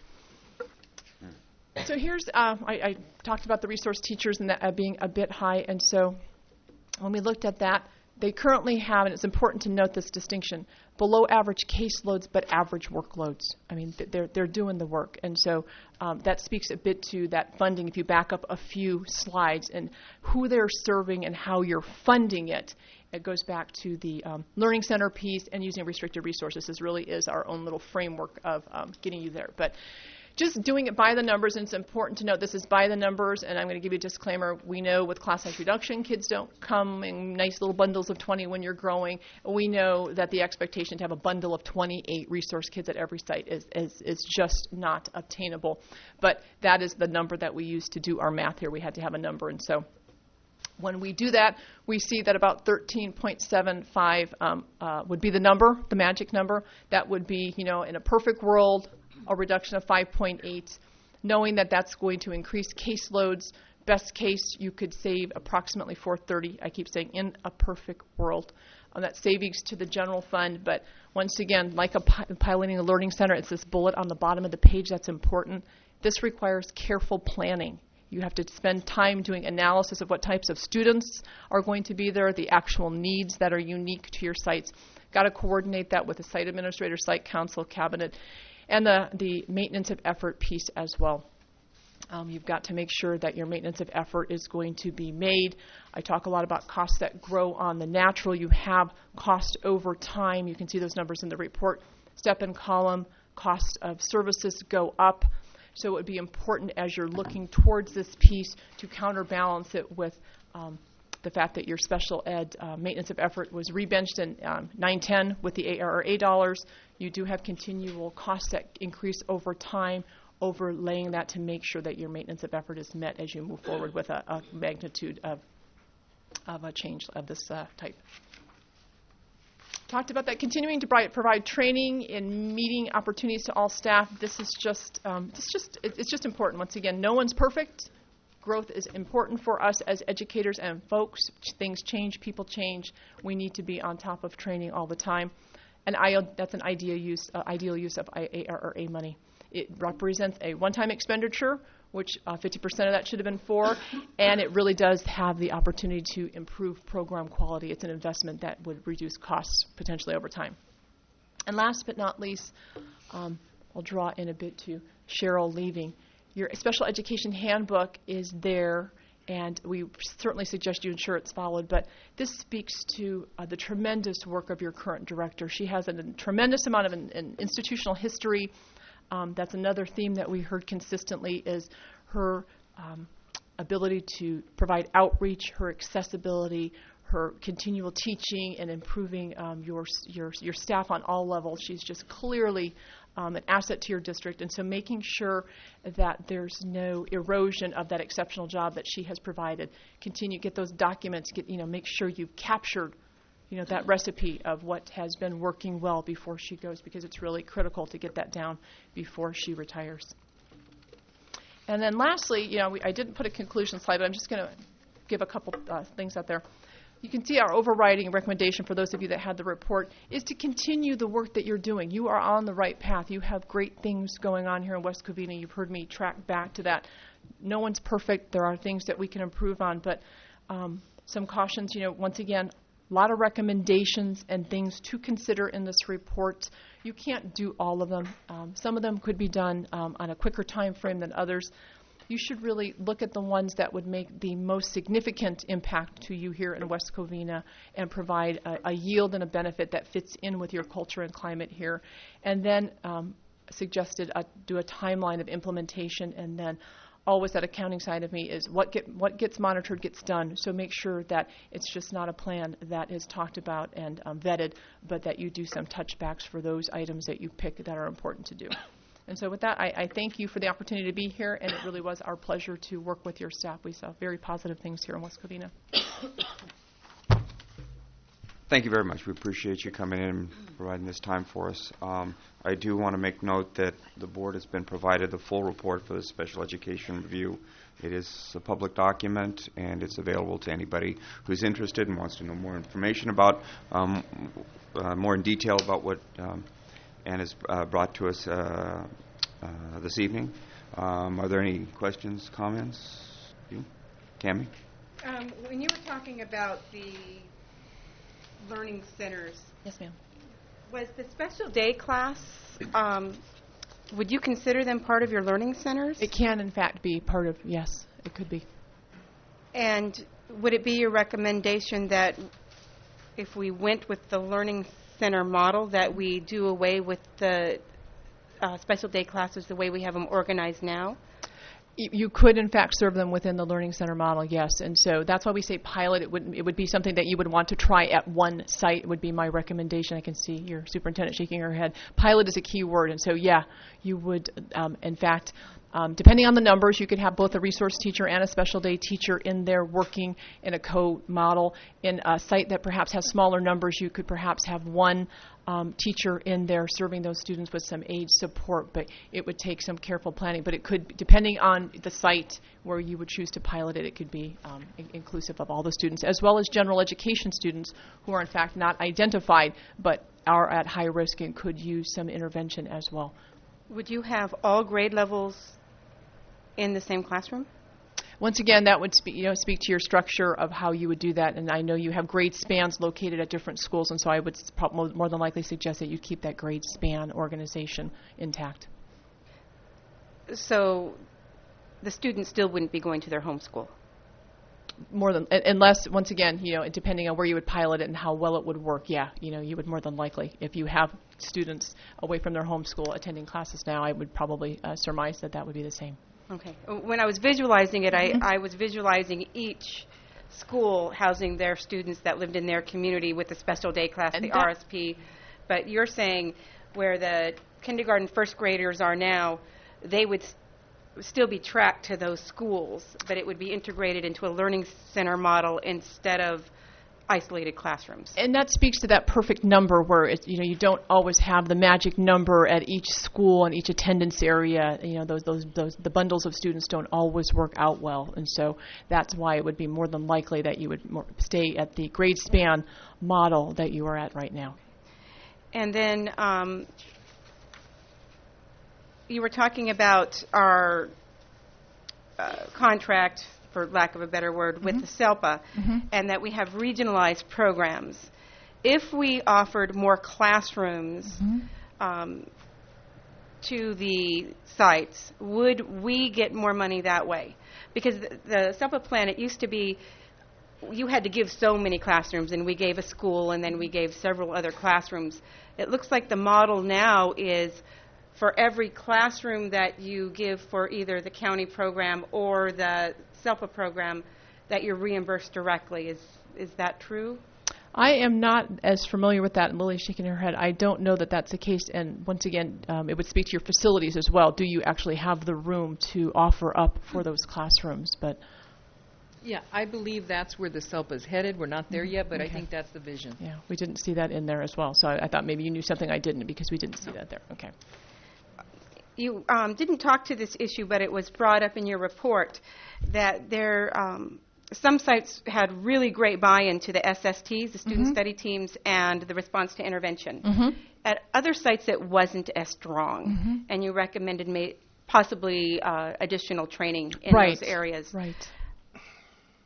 H: So here's, uh, I, I talked about the resource teachers and that uh, being a bit high. And so when we looked at that, they currently have, and it's important to note this distinction, below average caseloads but average workloads. I mean, they're they're doing the work. And so um, that speaks a bit to that funding. If you back up a few slides and who they're serving and how you're funding it, it goes back to the um, Learning Center piece and using restricted resources. This really is our own little framework of um, getting you there. But just doing it by the numbers, and it's important to note this is by the numbers, and I'm going to give you a disclaimer. We know with class size reduction, kids don't come in nice little bundles of twenty when you're growing. We know that the expectation to have a bundle of twenty-eight resource kids at every site is, is, is just not obtainable. But that is the number that we use to do our math here. We had to have a number, and so when we do that, we see that about thirteen point seven five um, uh, would be the number, the magic number. That would be, you know, in a perfect world, a reduction of five point eight, knowing that that's going to increase caseloads. Best case, you could save approximately four hundred thirty, I keep saying, in a perfect world. Um, that savings to the general fund, but once again, like a pi- piloting a learning center, it's this bullet on the bottom of the page that's important. This requires careful planning. You have to spend time doing analysis of what types of students are going to be there, the actual needs that are unique to your sites. Got to coordinate that with the site administrator, site council, cabinet, and the, the maintenance of effort piece as well. Um, you've got to make sure that your maintenance of effort is going to be made. I talk a lot about costs that grow on the natural. You have cost over time. You can see those numbers in the report. Step and column, cost of services go up. So it would be important as you're looking towards this piece to counterbalance it with um, the fact that your special ed uh, maintenance of effort was rebenched in um, nine ten with the A R R A dollars. You do have continual costs that increase over time, overlaying that to make sure that your maintenance of effort is met as you move forward with a, a magnitude of, of a change of this uh, type. Talked about that, continuing to provide training and meeting opportunities to all staff. This is just, um, it's just, it's just important. Once again, no one's perfect. Growth is important for us as educators and folks. Things change, people change. We need to be on top of training all the time. And I, that's an ideal use, uh, ideal use of A R R A money. It represents a one-time expenditure, which uh, fifty percent of that should have been for, and it really does have the opportunity to improve program quality. It's an investment that would reduce costs potentially over time. And last but not least, um, I'll draw in a bit to Cheryl leaving. Your special education handbook is there, and we certainly suggest you ensure it's followed, but this speaks to uh, the tremendous work of your current director. She has a, a tremendous amount of an, an institutional history. Um, that's another theme that we heard consistently is her um, ability to provide outreach, her accessibility, her continual teaching and improving um, your, your your staff on all levels. She's just clearly um, an asset to your district, and so making sure that there's no erosion of that exceptional job that she has provided. Continue, get those documents, get you know, make sure you've captured you know, that recipe of what has been working well before she goes, because it's really critical to get that down before she retires. And then lastly, you know, we, I didn't put a conclusion slide, but I'm just going to give a couple uh, things out there. You can see our overriding recommendation for those of you that had the report is to continue the work that you're doing. You are on the right path. You have great things going on here in West Covina. You've heard me track back to that. No one's perfect. There are things that we can improve on, but um, some cautions, you know, once again, a lot of recommendations and things to consider in this report. You can't do all of them. Um, some of them could be done um, on a quicker time frame than others. You should really look at the ones that would make the most significant impact to you here in West Covina and provide a, a yield and a benefit that fits in with your culture and climate here. And then um, suggested a, do a timeline of implementation, and then always that accounting side of me is what get what gets monitored gets done. So make sure that it's just not a plan that is talked about and um, vetted, but that you do some touchbacks for those items that you pick that are important to do. And so with that, I, I thank you for the opportunity to be here, and it really was our pleasure to work with your staff. We saw very positive things here in West Covina.
B: Thank you very much. We appreciate you coming in and providing this time for us. Um, I do want to make note that the board has been provided the full report for the special education review. It is a public document, and it's available to anybody who's interested and wants to know more information about, um, uh, more in detail about what um, Ann has uh, brought to us uh, uh, this evening. Um, are there any questions, comments? You? Cammie?
E: Um, when you were talking about the learning centers,
H: Yes, ma'am.
E: was the special day class, um, would you consider them part of your learning centers?
H: It can, in fact, be part of, yes, it could be.
E: And would it be your recommendation that if we went with the learning center model, that we do away with the uh, special day classes the way we have them organized now?
H: Y- You could, in fact, serve them within the Learning Center model, yes. And so that's why we say pilot. It would it would be something that you would want to try at one site, would be my recommendation. I can see your superintendent shaking her head. Pilot is a key word. And so, yeah, you would, um, in fact, um, depending on the numbers, you could have both a resource teacher and a special day teacher in there working in a co-model. In a site that perhaps has smaller numbers, you could perhaps have one Um, teacher in there serving those students with some aid support, but it would take some careful planning. But it could, depending on the site where you would choose to pilot it, it could be um, in- inclusive of all the students, as well as general education students who are in fact not identified, but are at high risk and could use some intervention as well.
E: Would you have all grade levels in the same classroom?
H: Once again, that would speak, you know, speak to your structure of how you would do that. And I know you have grade spans located at different schools, and so I would s- prob- mo- more than likely suggest that you keep that grade span organization intact.
E: So the students still wouldn't be going to their home school?
H: More than, un- unless, once again, you know, depending on where you would pilot it and how well it would work, yeah, you know, you would more than likely. If you have students away from their home school attending classes now, I would probably uh, surmise that that would be the same.
E: Okay. When I was visualizing it, I, I was visualizing each school housing their students that lived in their community with the special day class,
H: And
E: the
H: that-
E: R S P. But you're saying where the kindergarten first graders are now, they would s- still be tracked to those schools, but it would be integrated into a learning center model instead of isolated classrooms.
H: And that speaks to that perfect number where it, you know, you don't always have the magic number at each school and each attendance area. You know, those those those the bundles of students don't always work out well, and so that's why it would be more than likely that you would more stay at the grade span model that you are at right now.
E: And then um, you were talking about our uh, contract, for lack of a better word, with the SELPA, and that we have regionalized programs. If we offered more classrooms um, to the sites, would we get more money that way? Because the, the SELPA plan, it used to be you had to give so many classrooms, and we gave a school, and then we gave several other classrooms. It looks like the model now is for every classroom that you give for either the county program or the SELPA program, that you're reimbursed directly. Is is that true?
H: I am not as familiar with that, and Lily's shaking her head. I don't know that that's the case, and once again, um, it would speak to your facilities as well. Do you actually have the room to offer up for those classrooms? But
F: Yeah, I believe that's where the SELPA is headed. We're not there yet, but I
H: Okay.
F: think that's the vision.
H: yeah, we didn't see that in there as well, so I, I thought maybe you knew something I didn't because we didn't see that there. Okay.
E: You um, didn't talk to this issue, but it was brought up in your report that there um, some sites had really great buy-in to the S S Ts, the student study teams, and the response to intervention. At other sites, it wasn't as strong, and you recommended ma- possibly uh, additional training in
H: Right.
E: those areas.
H: Right.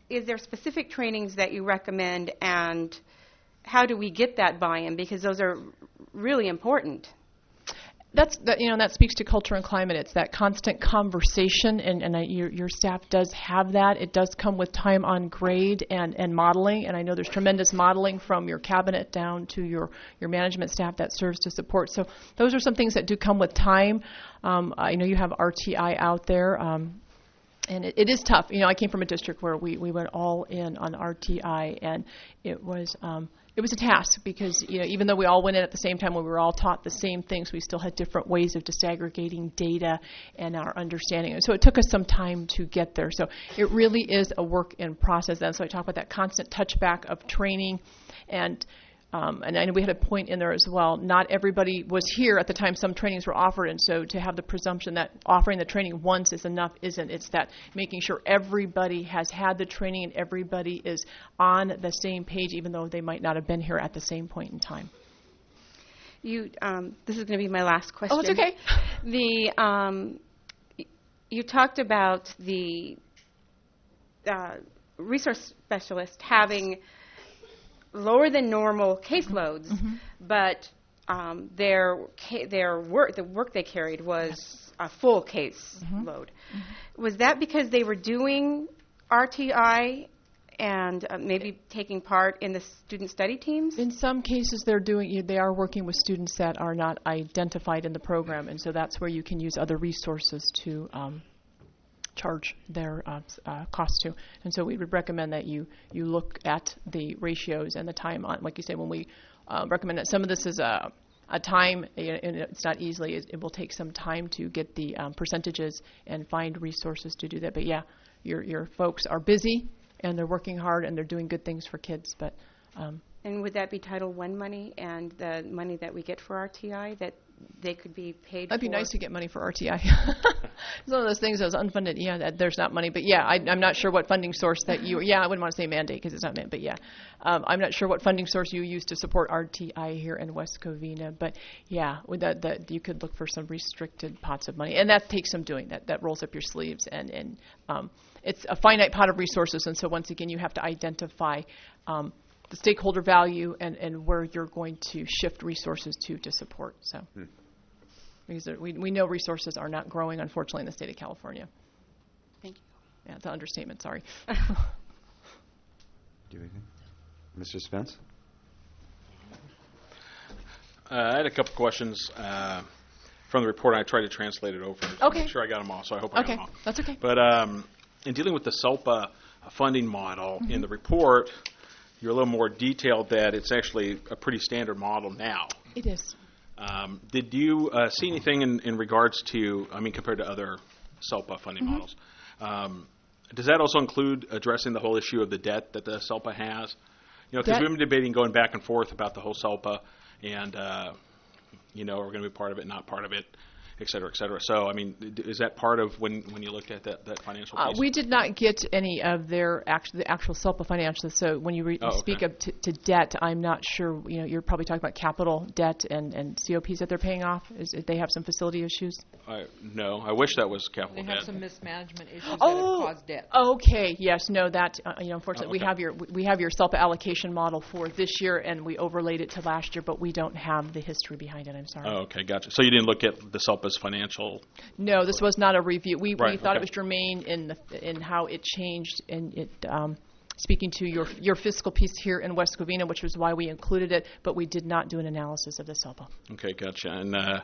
E: is there specific trainings that you recommend, and how do we get that buy-in? Because those are really important.
H: That's that, you know, that speaks to culture and climate. It's that constant conversation, and, and I, your, your staff does have that. It does come with time on grade and, and modeling, and I know there's tremendous modeling from your cabinet down to your, your management staff that serves to support. So those are some things that do come with time. Um, I know you have R T I out there. Um, And it, it is tough. You know, I came from a district where we, we went all in on R T I, and it was um, it was a task because, you know, even though we all went in at the same time, we were all taught the same things, we still had different ways of disaggregating data and our understanding. And so it took us some time to get there. So it really is a work in process. And so I talk about that constant touchback of training, and Um, and I know we had a point in there as well. Not everybody was here at the time some trainings were offered, and so to have the presumption that offering the training once is enough isn't. It's that making sure everybody has had the training and everybody is on the same page, even though they might not have been here at the same point in time.
E: You, um, this is going to be my last question.
H: Oh, it's okay.
E: The um, y- you talked about the uh, resource specialist having lower than normal caseloads, mm-hmm. but um, their ca- their work, the work they carried was a full case mm-hmm. load. Mm-hmm. Was that because they were doing R T I and uh, maybe taking part in the student study teams?
H: In some cases, they're doing. They are working with students that are not identified in the program, and so that's where you can use other resources to Um, charge their uh, uh, costs to. And so we would recommend that you, you look at the ratios and the time on, like you say, when we uh, recommend that some of this is a, a time, and it's not easily, it, it will take some time to get the um, percentages and find resources to do that. But yeah, your your folks are busy and they're working hard and they're doing good things for kids. But um,
E: and would that be Title One money and the money that we get for R T I that they could be paid
H: That'd
E: for?
H: be nice to get money for R T I. It's one of those things that was unfunded. Yeah, that there's not money. But yeah, I, I'm not sure what funding source that you, yeah, I wouldn't want to say mandate because it's not mandate, but yeah. Um, I'm not sure what funding source you use to support R T I here in West Covina. But yeah, with that, that you could look for some restricted pots of money. And that takes some doing. That that rolls up your sleeves. And, and um, it's a finite pot of resources. And so once again, you have to identify um, the stakeholder value and, and where you're going to shift resources to to support. So, hmm. because we we know resources are not growing, unfortunately, in the state of California.
E: Thank you.
H: Yeah, it's an understatement. Sorry.
B: Do you have anything, Mister Spence?
C: Uh, I had a couple questions uh, from the report. I tried to translate it over. To
H: okay.
C: Make sure I got them all. So I hope I
H: okay.
C: got them all.
H: That's okay.
C: But um, in dealing with the SELPA funding model mm-hmm. in the report, you're a little more detailed that it's actually a pretty standard model now.
H: It is.
C: Um, did you uh, see anything in, in regards to, I mean, compared to other SELPA funding mm-hmm. models? Um, does that also include addressing the whole issue of the debt that the SELPA has? You know, because we've been debating going back and forth about the whole SELPA and, uh, you know, we're going to be part of it, not part of it, et cetera, et cetera. So, I mean, is that part of when, when you looked at that, that financial piece?
H: Uh, we did not get any of their actual, the actual SELPA financials. So when you, re-
C: oh,
H: you speak
C: okay.
H: of t- to debt, I'm not sure, you know, you're probably talking about capital debt and, and C O Ps that they're paying off. Is, if they have some facility issues?
C: I, no, I wish that was capital
F: They
C: debt.
F: have some mismanagement issues
H: Oh,
F: that have caused debt.
H: okay. Yes, no, that, uh, you know, unfortunately,
C: Oh, okay.
H: we have your we have your SELPA allocation model for this year, and we overlaid it to last year, but we don't have the history behind it. I'm sorry.
C: Oh, okay, gotcha. So you didn't look at the SELPA's financial.
H: No, this was not a review. We,
C: Right,
H: we thought
C: okay.
H: it was germane in the, in how it changed and it um, speaking to your your fiscal piece here in West Covina, which was why we included it, but we did not do an analysis of the SELPA.
C: Okay, gotcha. And uh,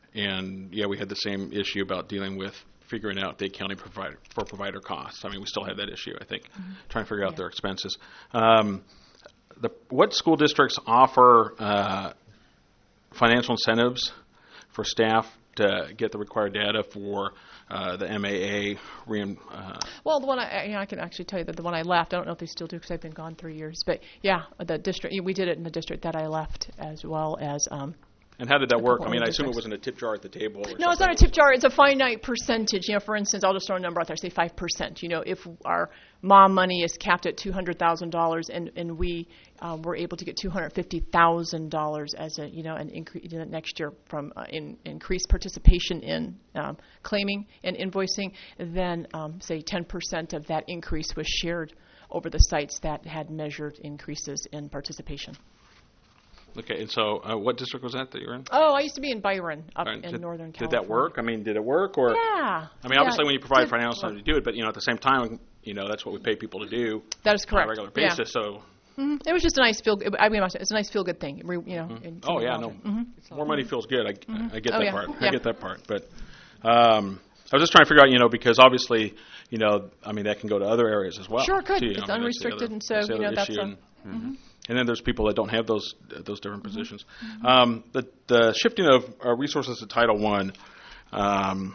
C: and yeah, we had the same issue about dealing with figuring out Dade County provider for provider costs. I mean, we still had that issue, I think, mm-hmm. trying to figure out
H: yeah.
C: their expenses. Um, the what school districts offer uh, financial incentives for staff to get the required data for uh, the M A A? Rein, uh,
H: well, the one I, you know, I can actually tell you that the one I left, I don't know if they still do because I've been gone three years, but yeah, the district, we did it in the district that I left, as well as. Um,
C: and how did that work? I mean, I assume
H: districts.
C: it wasn't a tip jar at the table. Or
H: no, it's not a tip jar. It's a finite percentage. You know, for instance, I'll just throw a number out there. Say five percent. You know, if our mom money is capped at two hundred thousand dollars, and and we um, were able to get two hundred fifty thousand dollars as a you know an increase next year from uh, in increased participation in um, claiming and invoicing, then um, say ten percent of that increase was shared over the sites that had measured increases in participation.
C: Okay, and so uh, what district was that that you were in?
H: Oh, I used to be in Byron, up
C: Right,
H: in
C: did,
H: Northern
C: Did
H: California.
C: that work? I mean, did it work? Or
H: Yeah.
C: I mean, obviously,
H: Yeah,
C: when you provide
H: did
C: financial time to do it, but you know, at the same time, you know, that's what we pay people to do
H: That is correct.
C: on a regular
H: Yeah.
C: basis. So,
H: Mhm. It was just a nice feel. I mean, it's a nice feel good thing. You know.
C: Mhm.
H: in-
C: oh
H: in
C: yeah,
H: the
C: no,
H: long term.
C: more money feels good. I,
H: Mhm.
C: I get
H: Oh,
C: that
H: yeah.
C: part.
H: Yeah.
C: I get that part. But um, I was just trying to figure out, you know, because obviously, you know, I mean, that can go to other areas as well.
H: Sure, it could.
C: too. I
H: It's
C: mean, that's the
H: unrestricted,
C: other-
H: and so,
C: that's the
H: you know,
C: other
H: that's
C: issue.
H: a-
C: And,
H: Mhm.
C: and then there's people that don't have those uh, those different positions. Um, the the shifting of uh, resources to Title One. Um,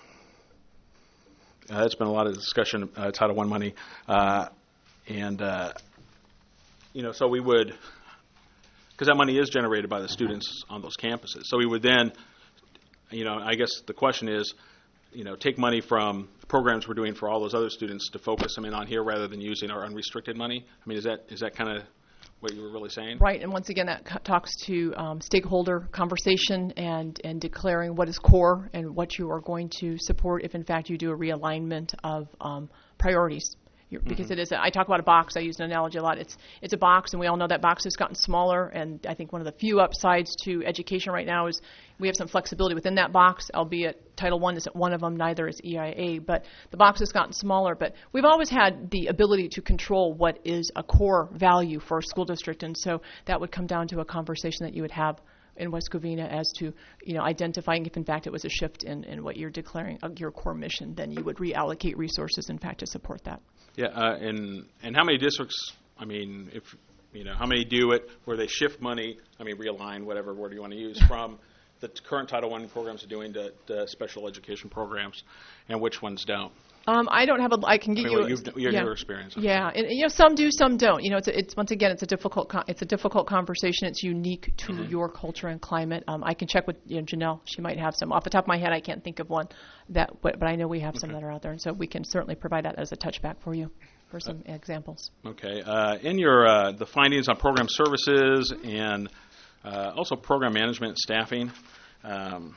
C: uh, it's been a lot of discussion uh, Title One money, uh, and uh, you know, so we would, because that money is generated by the students on those campuses. So we would then, you know, I guess the question is, you know, take money from programs we're doing for all those other students to focus them in on here rather than using our unrestricted money. I mean, is that is that kind of what you were really saying?
H: Right, and once again, that co- talks to um, stakeholder conversation and, and declaring what is core and what you are going to support if, in fact, you do a realignment of um, priorities. You're, because
C: Mhm.
H: it is, a, I talk about a box. I use an analogy a lot. It's it's a box, and we all know that box has gotten smaller. And I think one of the few upsides to education right now is we have some flexibility within that box, albeit Title One isn't one of them. Neither is E I A. But the box has gotten smaller. But we've always had the ability to control what is a core value for a school district, and so that would come down to a conversation that you would have in West Covina as to, you know, identifying if in fact it was a shift in, in what you're declaring uh, your core mission. Then you would reallocate resources, in fact, to support that.
C: Yeah, uh, and and how many districts? I mean, if you know, how many do it where they shift money? I mean, realign, whatever word you want to use, from the t- current Title One programs are doing to, to special education programs, and which ones don't?
H: Um, I don't have a. I can
C: I
H: give
C: mean,
H: you.
C: what
H: a-
C: you've, your,
H: yeah.
C: your experience.
H: Yeah, and, and, you know, some do, some don't. You know, it's a, it's once again, it's a difficult con- it's a difficult conversation. It's unique to
C: Mhm.
H: your culture and climate. Um, I can check with you know, Janelle. She might have some. Off the top of my head, I can't think of one that, but, but I know we have some
C: Okay.
H: that are out there, and so we can certainly provide that as a touchback for you for some examples.
C: Okay. Uh, in your uh, the findings on program services and uh, also program management and staffing, um,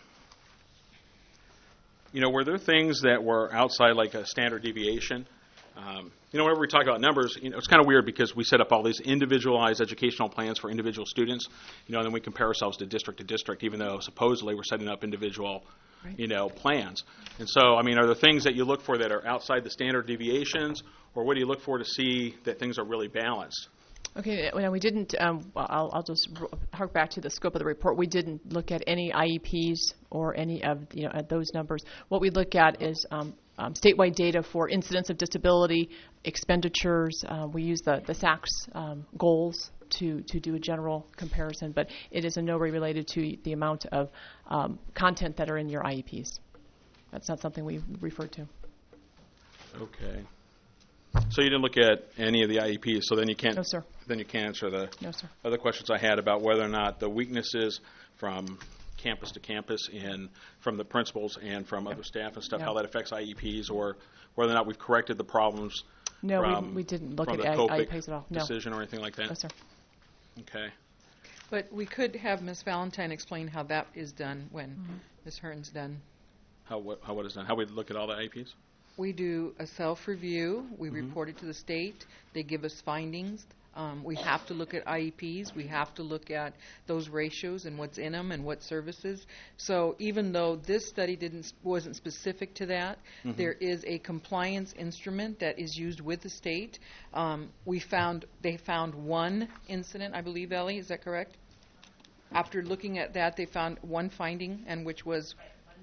C: you know, were there things that were outside like a standard deviation? Um, you know, whenever we talk about numbers, you know, it's kind of weird because we set up all these individualized educational plans for individual students, you know, and then we compare ourselves to district to district, even though supposedly we're setting up individual,
H: Right.
C: you know, plans. And so, I mean, are there things that you look for that are outside the standard deviations, or what do you look for to see that things are really balanced?
H: Okay, well, we didn't, um, well, I'll, I'll just r- hark back to the scope of the report. We didn't look at any I E Ps or any of, you know, at those numbers. What we look at is um, um, statewide data for incidence of disability, expenditures. Uh, we use the, the S A C S um, goals to, to do a general comparison, but it is in no way related to the amount of um, content that are in your I E Ps. That's not something we refer to.
C: Okay. So you didn't look at any of the I E Ps, so then you can't.
H: No, sir.
C: Then you can't answer the
H: No, sir.
C: other questions I had about whether or not the weaknesses from campus to campus and from the principals and from other staff and stuff,
H: No.
C: how that affects I E Ps, or whether or not we've corrected the problems
H: No,
C: from,
H: we, we didn't look
C: from
H: at
C: the
H: I-
C: COPIC
H: IEPs at all. No.
C: decision or anything like that.
H: No, sir.
C: Okay.
F: But we could have Miz Valentine explain how that is done when
H: Mm-hmm.
F: Miz Hearn's done.
C: How what how what is done? How we look at all the I E Ps?
F: We do a self-review. We
C: Mhm.
F: report it to the state. They give us findings. Um, we have to look at I E Ps. We have to look at those ratios and what's in them and what services. So even though this study didn't wasn't specific to that,
C: Mhm.
F: there is a compliance instrument that is used with the state. Um, we found they found one incident, I believe, Ellie. Is that correct? After looking at that, they found one finding, and which was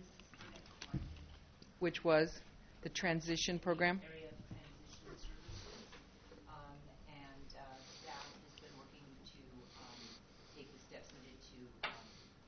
F: which was the transition program.
G: area of transition services, um, and uh, staff has been working to um, take the steps needed to um,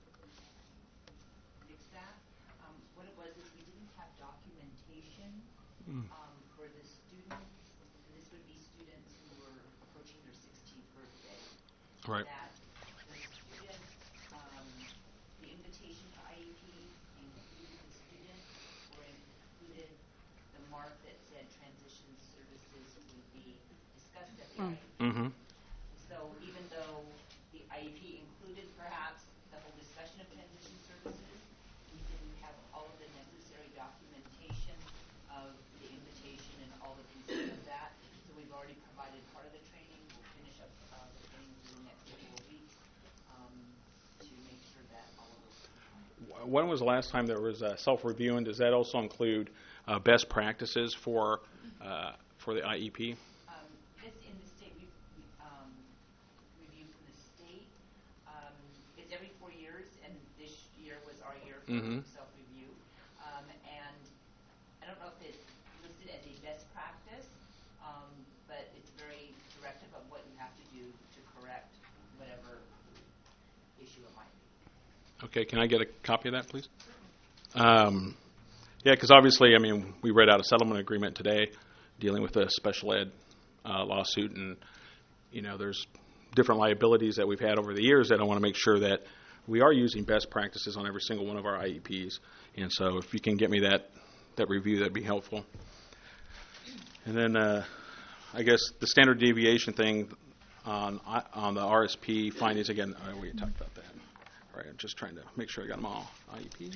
G: fix that. Um, what it was is we didn't have documentation um, for the students, and this would be students who were approaching their sixteenth birthday.
C: Right.
G: That the student, um, the invitation to I E P included the student or included the mark that said transition services would be discussed at the I E P.
C: Mm-hmm.
G: So even though the I E P included perhaps the whole discussion of transition services, we didn't have all of the necessary documentation of the invitation and all the pieces of that. So we've
I: already provided part of the training. We'll finish up uh, the training within the next couple of weeks um, to make sure that all of those are compliant.
C: When was the last time there was a self-review, and does that also include uh, best practices for uh, for the I E P?
I: Um, this in the state, we um, review from the state. Um, it's every four years, and this year was our year for
C: Mm-hmm.
I: self-review. Um, and I don't know if it's listed as a best practice, um, but it's very directive of what you have to do to correct whatever issue it might be.
C: Okay, can I get a copy of that, please? Um, yeah, because obviously, I mean, we read out a settlement agreement today dealing with a special ed uh, lawsuit, and, you know, there's different liabilities that we've had over the years that I want to make sure that we are using best practices on every single one of our I E Ps. And so if you can get me that, that review, that'd be helpful. And then uh, I guess the standard deviation thing on on the R S P findings, again, uh, we talked about that. All right, I'm just trying to make sure I got them all. I E Ps.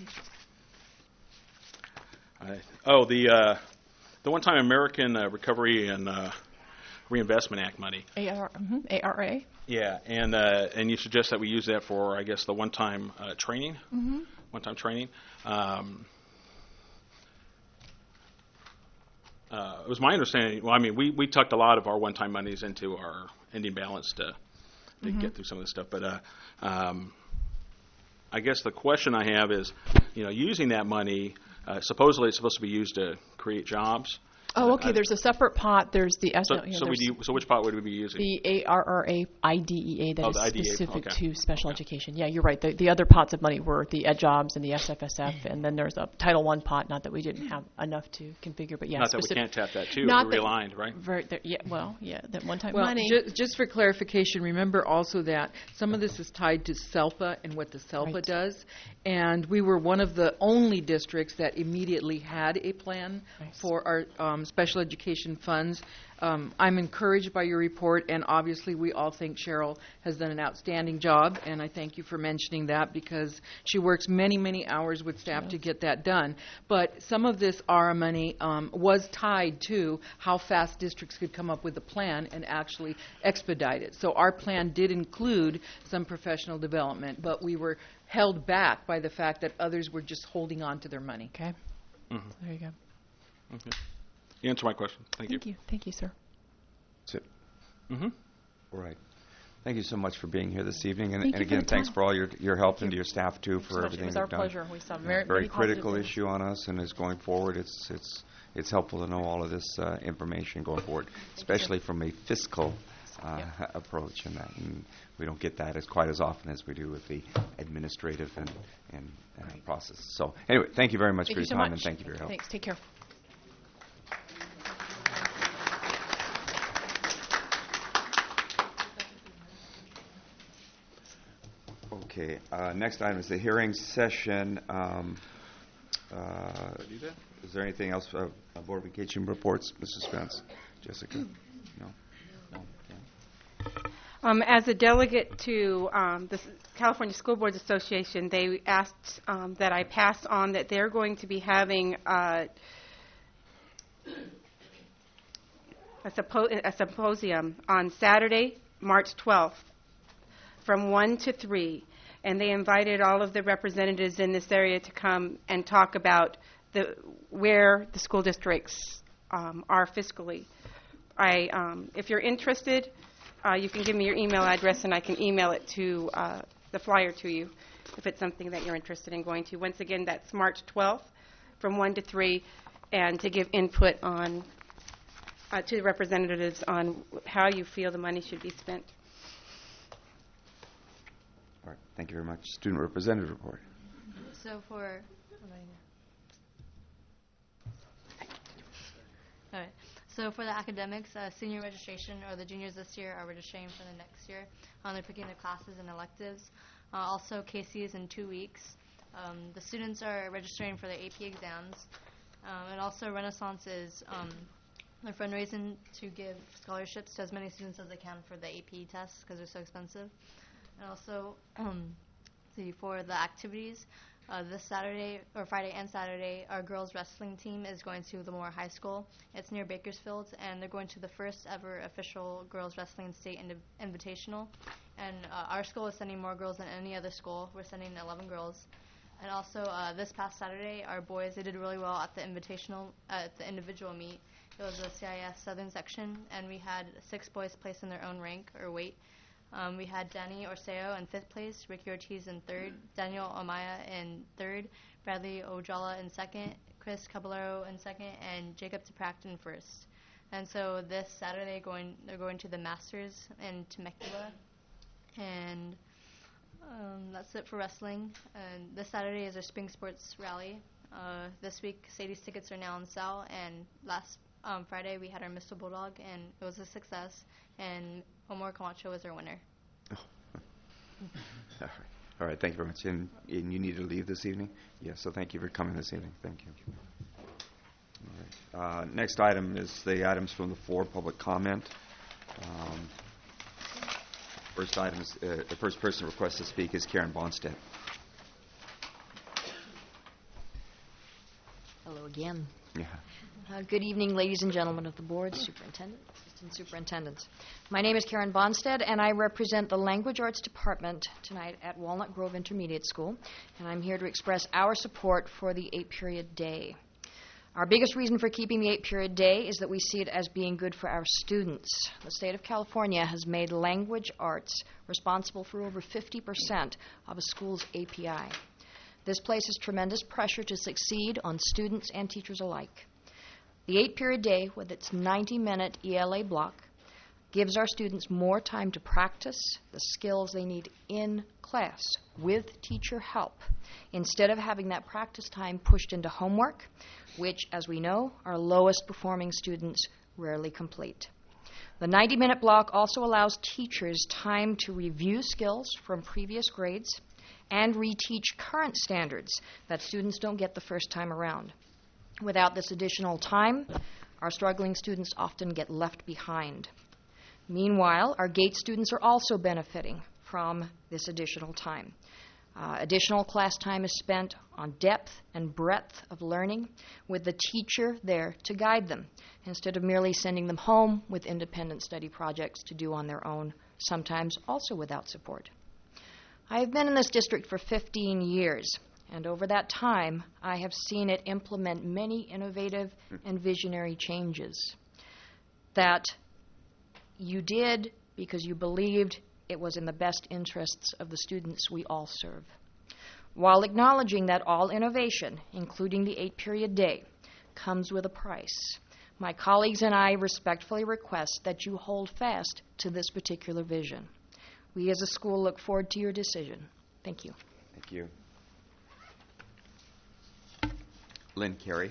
C: I, oh, the uh, the one-time American uh, Recovery and uh, Reinvestment Act money.
H: A R, mm-hmm, A R A.
C: Yeah, and uh, and you suggest that we use that for, I guess, the one-time uh, training.
H: Mm-hmm.
C: One-time training. Um, uh, it was my understanding. Well, I mean, we, we tucked a lot of our one-time monies into our ending balance to to
H: Mm-hmm.
C: get through some of this stuff. But uh, um, I guess the question I have is, you know, using that money, uh, supposedly it's supposed to be used to create jobs.
H: Oh, okay.
C: Uh,
H: There's a separate pot. There's the S.
C: So,
H: you know,
C: so, we
H: there's
C: do, so which pot would we be using?
H: the A R R A I D E A that
C: Oh,
H: is
C: the I D E A,
H: specific
C: okay.
H: to special
C: Okay.
H: education. Yeah, you're right. The, the other pots of money were the Ed Jobs and the S F S F, and then there's a Title One pot. Not that we didn't have enough to configure, but yeah,
C: Not that we
H: specific-
C: can't tap that too.
H: Not
C: We're
H: that-
C: realigned, right?
H: Very, there, yeah, well, yeah, that one-time
F: Well,
H: money.
F: ju- just for clarification, remember also that some of this is tied to SELPA and what the SELPA
H: Right.
F: does. And we were one of the only districts that immediately had a plan
H: Nice.
F: for our um, special education funds. Um, I'm encouraged by your report, and obviously we all think Cheryl has done an outstanding job, and I thank you for mentioning that because she works many, many hours with staff to get that done. But some of this A R A money um, was tied to how fast districts could come up with a plan and actually expedite it. So our plan did include some professional development, but we were held back by the fact that others were just holding on to their money.
H: Okay,
C: Mm-hmm.
H: there you go.
C: Okay. You answered my question. Thank,
H: Thank you. Thank you, sir.
B: That's it.
C: Mm-hmm.
B: All right. Thank you so much for being here this evening. And,
H: Thank
B: and
H: you for
B: again,
H: the
B: thanks
H: time.
B: for all your your help and to your staff, too,
H: Thanks
B: for
H: so much.
B: everything
H: It was our
B: you've done.
H: pleasure. We saw
B: Yeah,
H: very,
B: very
H: many positive
B: critical
H: things.
B: issue on us, and as going forward, it's it's it's helpful to know all of this uh, information going forward, especially from a fiscal uh,
H: Yep.
B: approach, and that and we don't get that as quite as often as we do with the administrative and and uh, process. So anyway, thank you very much
H: Thank
B: for
H: you
B: your
H: so
B: time,
H: much.
B: and thank you for your help.
H: Thanks. Take care.
B: Okay. Uh, next item is the hearing session. Um, uh,
C: do that?
B: Is there anything else? Uh, uh, Board of Education reports, Missus Spence, Jessica. No. No. Okay.
E: Um, as a delegate to um, the S- California School Boards Association, they asked um, that I pass on that they're going to be having uh, a, suppo- a symposium on Saturday, March twelfth, from one to three, and they invited all of the representatives in this area to come and talk about the where the school districts um, are fiscally. I, um, if you're interested, uh, you can give me your email address and I can email it to uh, the flyer to you if it's something that you're interested in going to. Once again, that's March twelfth from one to three, and to give input on uh, to the representatives on how you feel the money should be spent.
B: All right. Thank you very much. Student representative report.
J: So for, all right. So for the academics, uh, senior registration, or the juniors this year are registering for the next year. Um, they're picking their classes and electives. Uh, also, K C is in two weeks. Um, the students are registering for their A P exams. Um, and also, Renaissance is um, they're fundraising to give scholarships to as many students as they can for the A P tests because they're so expensive. And also, um, see, for the activities, Uh, this Saturday, or Friday and Saturday, our girls wrestling team is going to Lemoore High School. It's near Bakersfield, and they're going to the first ever official girls wrestling state inv- invitational. And uh, our school is sending more girls than any other school. We're sending eleven girls. And also, uh, this past Saturday, our boys, they did really well at the invitational, uh, at the individual meet. It was a C I S Southern section, and we had six boys place in their own rank or weight. Um, we had Danny Orseo in fifth place, Ricky Ortiz in third, Daniel Amaya in third, Bradley Ojala in second, Chris Caballero in second, and Jacob Teprak in first. And so this Saturday, going they're going to the Masters in Temecula, and um, that's it for wrestling. And this Saturday is our spring sports rally. Uh, this week, Sadie's tickets are now on sale, and last um, Friday we had our Mister Bulldog, and it was a success. And Omar Camacho was our winner.
B: Oh. All right. All right, thank you very much. And, and you need to leave this evening? Yes, so thank you for coming this evening. Thank you. All right. Uh, next item is the items from the floor, public comment. Um, first item is, uh, the first person requested to speak is Karen Bonstead.
K: Hello again.
B: Yeah.
K: Uh, good evening, ladies and gentlemen of the board, superintendent, assistant superintendents. My name is Karen Bonstead, and I represent the Language Arts Department tonight at Walnut Grove Intermediate School, and I'm here to express our support for the eight-period day. Our biggest reason for keeping the eight-period day is that we see it as being good for our students. The state of California has made language arts responsible for over fifty percent of a school's A P I. This places tremendous pressure to succeed on students and teachers alike. The eight-period day, with its ninety-minute E L A block, gives our students more time to practice the skills they need in class with teacher help, instead of having that practice time pushed into homework, which, as we know, our lowest-performing students rarely complete. The ninety-minute block also allows teachers time to review skills from previous grades and reteach current standards that students don't get the first time around. Without this additional time, our struggling students often get left behind. Meanwhile, our GATE students are also benefiting from this additional time. Uh, additional class time is spent on depth and breadth of learning with the teacher there to guide them, instead of merely sending them home with independent study projects to do on their own, sometimes also without support. I have been in this district for fifteen years, and over that time, I have seen it implement many innovative and visionary changes that you did because you believed it was in the best interests of the students we all serve. While acknowledging that all innovation, including the eight-period day, comes with a price, my colleagues and I respectfully request that you hold fast to this particular vision. We as a school look forward to your decision. Thank you.
B: Thank you. Lynn Carey.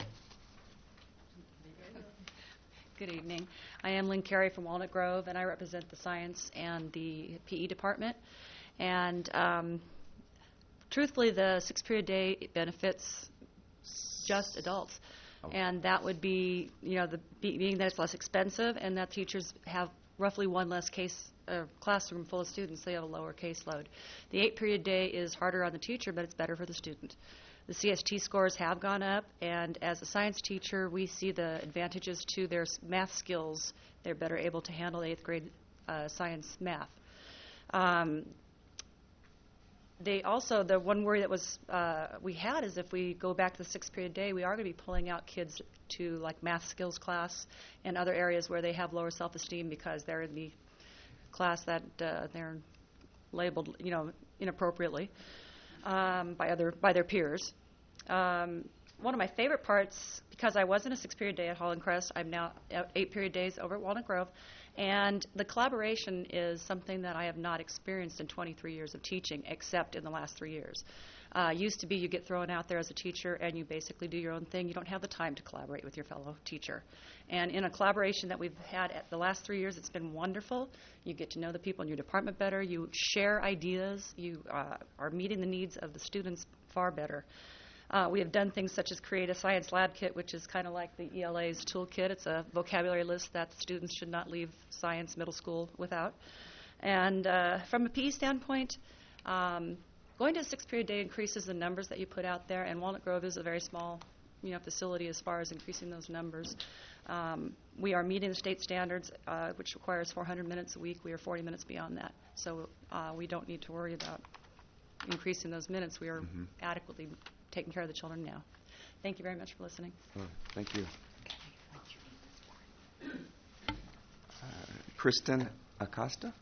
L: Good evening. I am Lynn Carey from Walnut Grove, and I represent the science and the P E department. And um, truthfully, the six-period day benefits just adults. Oh. And that would be, you know, the being that it's less expensive and that teachers have roughly one less case uh, classroom full of students, they have a lower caseload. The eight-period day is harder on the teacher, but it's better for the student. The C S T scores have gone up, and as a science teacher, we see the advantages to their math skills. They're better able to handle eighth grade uh, science math. Um, they also, the one worry that was uh, we had is if we go back to the six-period day, we are going to be pulling out kids to like math skills class and other areas where they have lower self-esteem because they're in the class that uh, they're labeled, you know, inappropriately um, by other by their peers. Um, one of my favorite parts, because I was in a six-period day at Holland Crest, I'm now at eight-period days over at Walnut Grove, and the collaboration is something that I have not experienced in twenty-three years of teaching, except in the last three years. Uh, used to be you get thrown out there as a teacher and you basically do your own thing. You don't have the time to collaborate with your fellow teacher. And in a collaboration that we've had at the last three years, it's been wonderful. You get to know the people in your department better. You share ideas. You uh, are meeting the needs of the students far better. Uh, we have done things such as create a science lab kit, which is kind of like the E L A's toolkit. It's a vocabulary list that students should not leave science middle school without. And uh, from a P E standpoint, um, going to a six-period day increases the numbers that you put out there, and Walnut Grove is a very small, you know, facility as far as increasing those numbers. Um, we are meeting the state standards, uh, which requires four hundred minutes a week. We are forty minutes beyond that, so uh, we don't need to worry about increasing those minutes. We are
B: Mhm.
L: adequately taking care of the children now. Thank you very much for listening.
B: Oh, thank you. Uh, Kristen Acosta?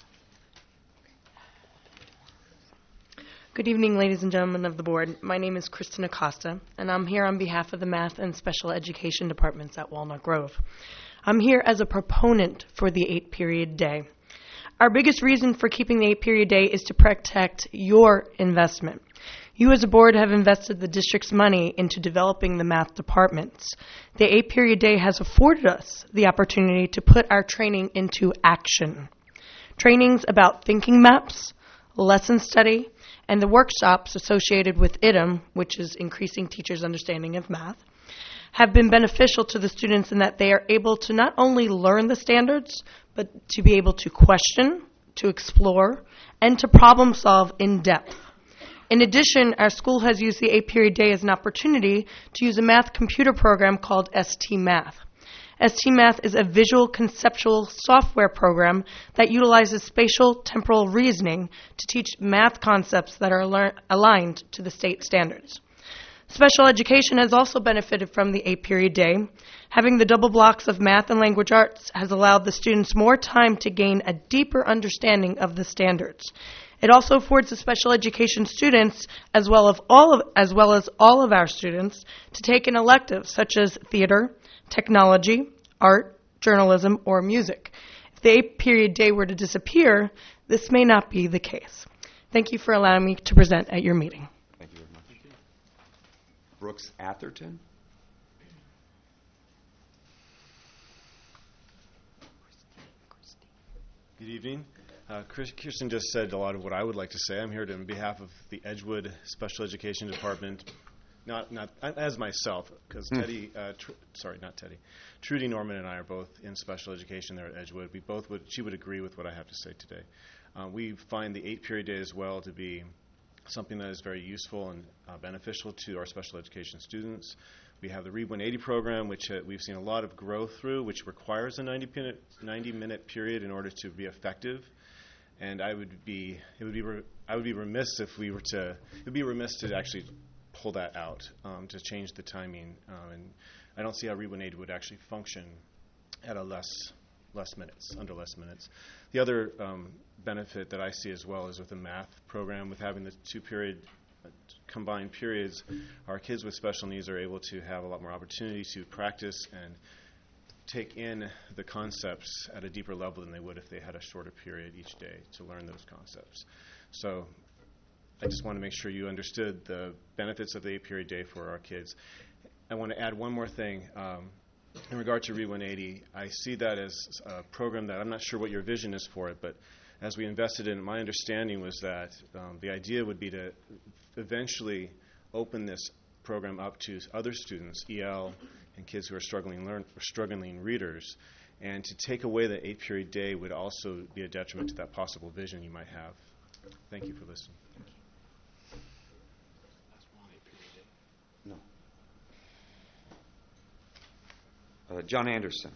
M: Good evening, ladies and gentlemen of the board. My name is Kristen Acosta, and I'm here on behalf of the Math and Special Education Departments at Walnut Grove. I'm here as a proponent for the eight-period day. Our biggest reason for keeping the eight-period day is to protect your investment. You as a board have invested the district's money into developing the math departments. The eight-period day has afforded us the opportunity to put our training into action. Trainings about thinking maps, lesson study, and the workshops associated with I D M, which is increasing teachers' understanding of math, have been beneficial to the students in that they are able to not only learn the standards, but to be able to question, to explore, and to problem solve in depth. In addition, our school has used the eight-period day as an opportunity to use a math computer program called S T Math. S T Math is a visual conceptual software program that utilizes spatial temporal reasoning to teach math concepts that are lear- aligned to the state standards. Special education has also benefited from the eight-period day. Having the double blocks of math and language arts has allowed the students more time to gain a deeper understanding of the standards. It also affords the special education students, as well as all of, as well as all of our students, to take an elective such as theater, technology, art, journalism, or music. If the eight-period day were to disappear, this may not be the case. Thank you for allowing me to present at your meeting.
B: Thank you very much. Thank you. Brooks Atherton?
N: Good evening. Uh, Chris, Kirsten just said a lot of what I would like to say. I'm here to, on behalf of the Edgewood Special Education Department, not not as myself, because
B: Hmm.
N: Teddy, uh, tr- sorry, not Teddy, Trudy Norman and I are both in special education there at Edgewood. We both would, she would agree with what I have to say today. Uh, we find the eight-period day as well to be something that is very useful and uh, beneficial to our special education students. We have the Read one eighty program, which uh, we've seen a lot of growth through, which requires a ninety minute period in order to be effective. And I would be, it would be, re- I would be remiss if we were to, it would be remiss to actually pull that out, um, to change the timing. Um, and I don't see how Read one eighty would actually function at a less, less minutes, under less minutes. The other um, benefit that I see as well is with the math program, with having the two period uh, combined periods, our kids with special needs are able to have a lot more opportunity to practice and take in the concepts at a deeper level than they would if they had a shorter period each day to learn those concepts. So I just want to make sure you understood the benefits of the eight-period day for our kids. I want to add one more thing. Um, in regard to Read one eighty, I see that as a program that I'm not sure what your vision is for it, but as we invested in it, my understanding was that um, the idea would be to eventually open this program up to other students, E L, and kids who are struggling learn, or struggling readers. And to take away the eight-period day would also be a detriment to that possible vision you might have. Thank you for listening.
B: No. Uh, John Anderson.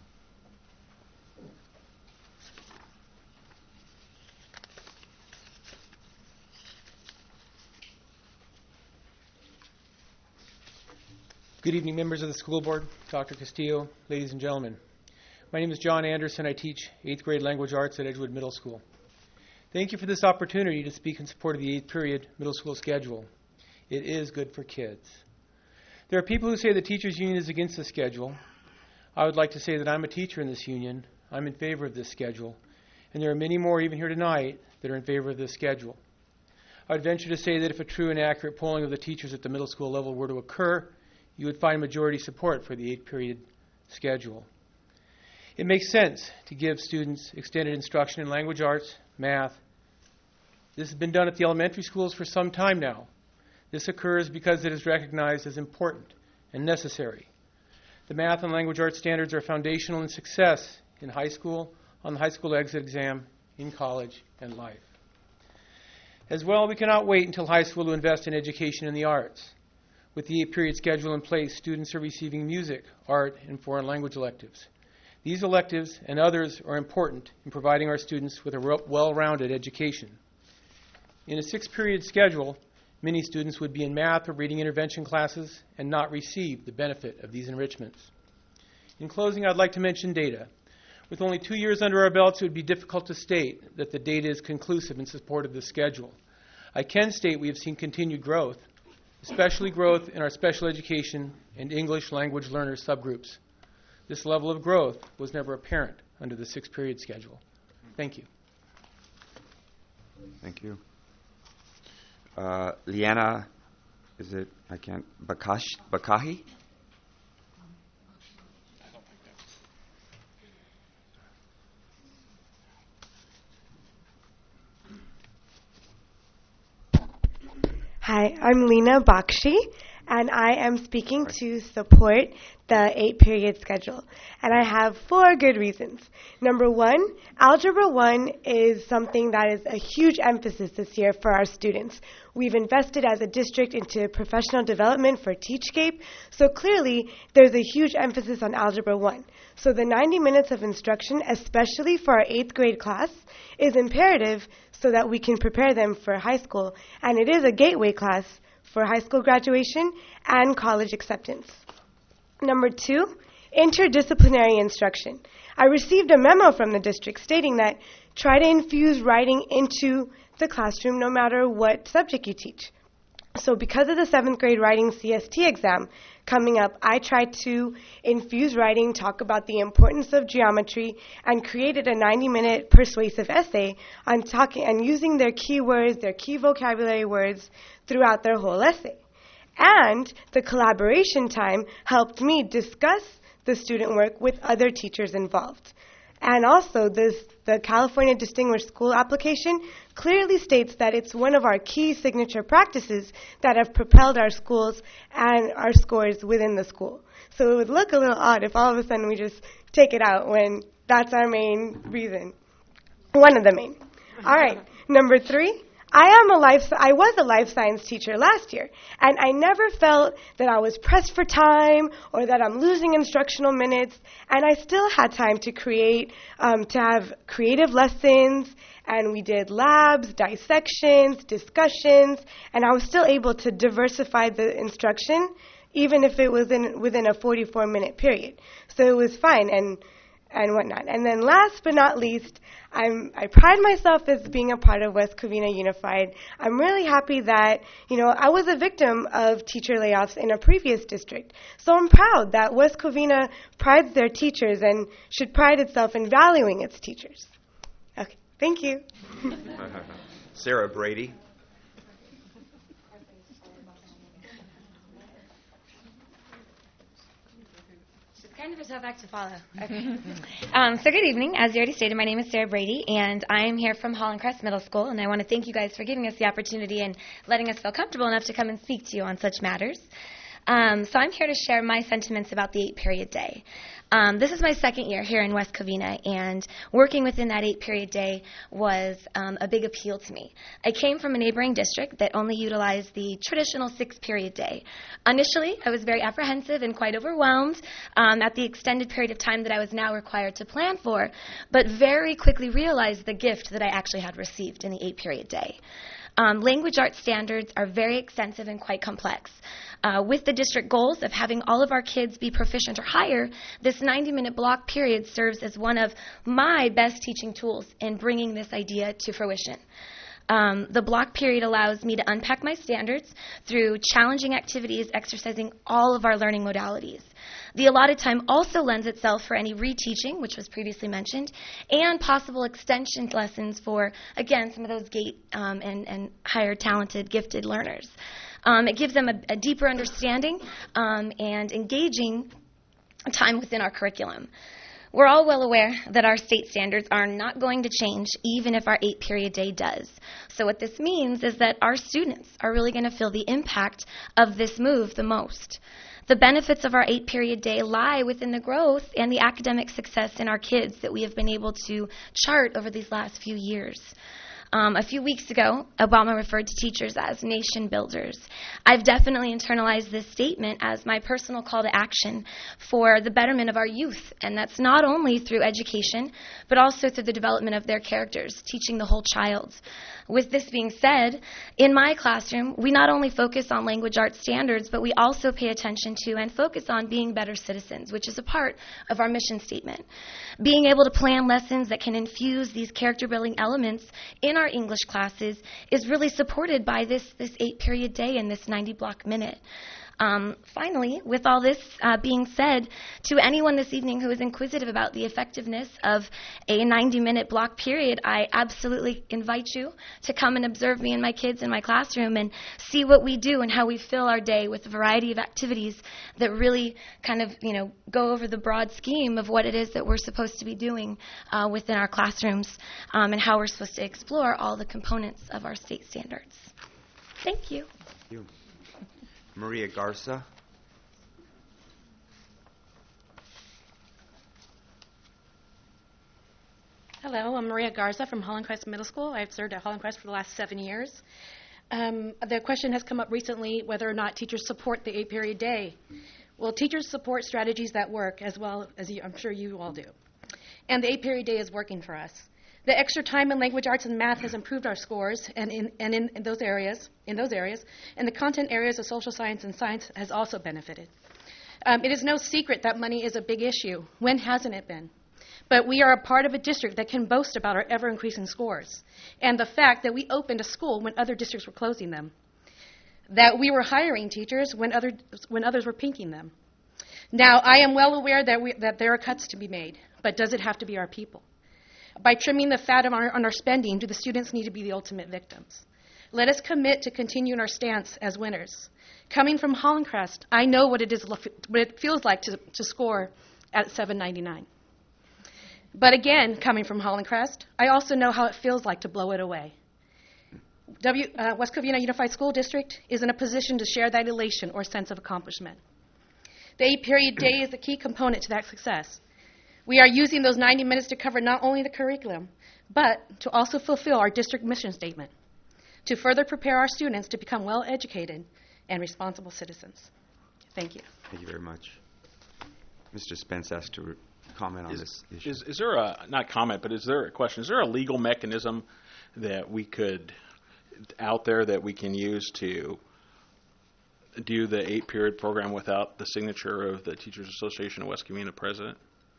O: Good evening, members of the school board, Doctor Castillo, ladies and gentlemen. My name is John Anderson. I teach eighth grade language arts at Edgewood Middle School. Thank you for this opportunity to speak in support of the eighth period middle school schedule. It is good for kids. There are people who say the teachers union is against the schedule. I would like to say that I'm a teacher in this union. I'm in favor of this schedule. And there are many more even here tonight that are in favor of this schedule. I would venture to say that if a true and accurate polling of the teachers at the middle school level were to occur, you would find majority support for the eight-period schedule. It makes sense to give students extended instruction in language arts, math. This has been done at the elementary schools for some time now. This occurs because it is recognized as important and necessary. The math and language arts standards are foundational in success in high school, on the high school exit exam, in college, and life. As well, we cannot wait until high school to invest in education in the arts. With the eight-period schedule in place, students are receiving music, art, and foreign language electives. These electives and others are important in providing our students with a well-rounded education. In a six-period schedule, many students would be in math or reading intervention classes and not receive the benefit of these enrichments. In closing, I'd like to mention data. With only two years under our belts, it would be difficult to state that the data is conclusive in support of this schedule. I can state we have seen continued growth, especially growth in our special education and English language learner subgroups. This level of growth was never apparent under the six-period schedule. Thank you.
B: Thank you. Uh, Liana, is it, I can't, Bakash, Bakahi?
P: Hi, I'm Lena Bakshi, and I am speaking to support the eight-period schedule. And I have four good reasons. Number one, Algebra one is something that is a huge emphasis this year for our students. We've invested as a district into professional development for Teachscape, so clearly there's a huge emphasis on Algebra one. So the ninety minutes of instruction, especially for our eighth grade class, is imperative so that we can prepare them for high school, and it is a gateway class for high school graduation and college acceptance. Number two, interdisciplinary instruction. I received a memo from the district stating that try to infuse writing into the classroom no matter what subject you teach. So because of the seventh grade writing C S T exam coming up, I tried to infuse writing, talk about the importance of geometry, and created a ninety minute persuasive essay on talking and using their keywords, their key vocabulary words throughout their whole essay. And the collaboration time helped me discuss the student work with other teachers involved. And also, this, the California Distinguished School application clearly states that it's one of our key signature practices that have propelled our schools and our scores within the school. So it would look a little odd if all of a sudden we just take it out when that's our main reason. One of the main. All right, number three. I am a life, I was a life science teacher last year, and I never felt that I was pressed for time or that I'm losing instructional minutes, and I still had time to create, um, to have creative lessons, and we did labs, dissections, discussions, and I was still able to diversify the instruction, even if it was in, within a forty-four minute period. So it was fine, and and whatnot. And then last but not least, I'm, I pride myself as being a part of West Covina Unified. I'm really happy that, you know, I was a victim of teacher layoffs in a previous district. So I'm proud that West Covina prides their teachers and should pride itself in valuing its teachers. Okay, thank you.
B: Sarah Brady.
Q: Kind of a tough act to follow. Okay. um, so good evening. As you already stated, my name is Sarah Brady, and I am here from Holland Crest Middle School, and I want to thank you guys for giving us the opportunity and letting us feel comfortable enough to come and speak to you on such matters. Um, so I'm here to share my sentiments about the eight-period day. Um, this is my second year here in West Covina, and working within that eight-period day was um, a big appeal to me. I came from a neighboring district that only utilized the traditional six-period day. Initially, I was very apprehensive and quite overwhelmed um, at the extended period of time that I was now required to plan for, but very quickly realized the gift that I actually had received in the eight-period day. Um, language arts standards are very extensive and quite complex. Uh, with the district goals of having all of our kids be proficient or higher, this ninety minute block period serves as one of my best teaching tools in bringing this idea to fruition. Um, the block period allows me to unpack my standards through challenging activities exercising all of our learning modalities. The allotted time also lends itself for any reteaching, which was previously mentioned, and possible extension lessons for, again, some of those GATE um, and, and higher talented, gifted learners. Um, it gives them a, a deeper understanding um, and engaging time within our curriculum. We're all well aware that our state standards are not going to change even if our eight-period day does. So what this means is that our students are really going to feel the impact of this move the most. The benefits of our eight-period day lie within the growth and the academic success in our kids that we have been able to chart over these last few years. Um, a few weeks ago, Obama referred to teachers as nation builders. I've definitely internalized this statement as my personal call to action for the betterment of our youth, and that's not only through education, but also through the development of their characters, teaching the whole child. With this being said, in my classroom, we not only focus on language arts standards, but we also pay attention to and focus on being better citizens, which is a part of our mission statement. Being able to plan lessons that can infuse these character-building elements in our English classes is really supported by this, this eight-period day and this ninety-block minute. Um, finally, with all this uh, being said, to anyone this evening who is inquisitive about the effectiveness of a ninety-minute block period, I absolutely invite you to come and observe me and my kids in my classroom and see what we do and how we fill our day with a variety of activities that really kind of, you know, go over the broad scheme of what it is that we're supposed to be doing uh, within our classrooms um, and how we're supposed to explore all the components of our state standards. Thank you.
B: Thank you. Maria Garza.
R: Hello, I'm Maria Garza from Holland Crest Middle School. I've served at Holland Crest for the last seven years. Um, the question has come up recently whether or not teachers support the eight-period day. Well, teachers support strategies that work, as well as you, I'm sure you all do. And the eight-period day is working for us. The extra time in language arts and math has improved our scores, and in, and in, in those areas, in those areas, and the content areas of social science and science has also benefited. Um, it is no secret that money is a big issue. When hasn't it been? But we are a part of a district that can boast about our ever-increasing scores, and the fact that we opened a school when other districts were closing them, that we were hiring teachers when other when others were pinking them. Now, I am well aware that we, that there are cuts to be made, but does it have to be our people? By trimming the fat on our, on our spending, do the students need to be the ultimate victims? Let us commit to continuing our stance as winners. Coming from Holland Crest, I know what it is, what it feels like to, to score at seven ninety-nine. But again, coming from Holland Crest, I also know how it feels like to blow it away. W, uh, West Covina Unified School District is in a position to share that elation or sense of accomplishment. The eight-period day is a key component to that success. We are using those ninety minutes to cover not only the curriculum, but to also fulfill our district mission statement, to further prepare our students to become well-educated and responsible citizens. Thank you.
B: Thank you very much. Mister Spence asked to re- comment on
C: is,
B: this issue.
C: Is, is there a, not comment, but is there a question, is there a legal mechanism that we could, out there that we can use to do the eight-period program without the signature of the Teachers Association of West Covina president?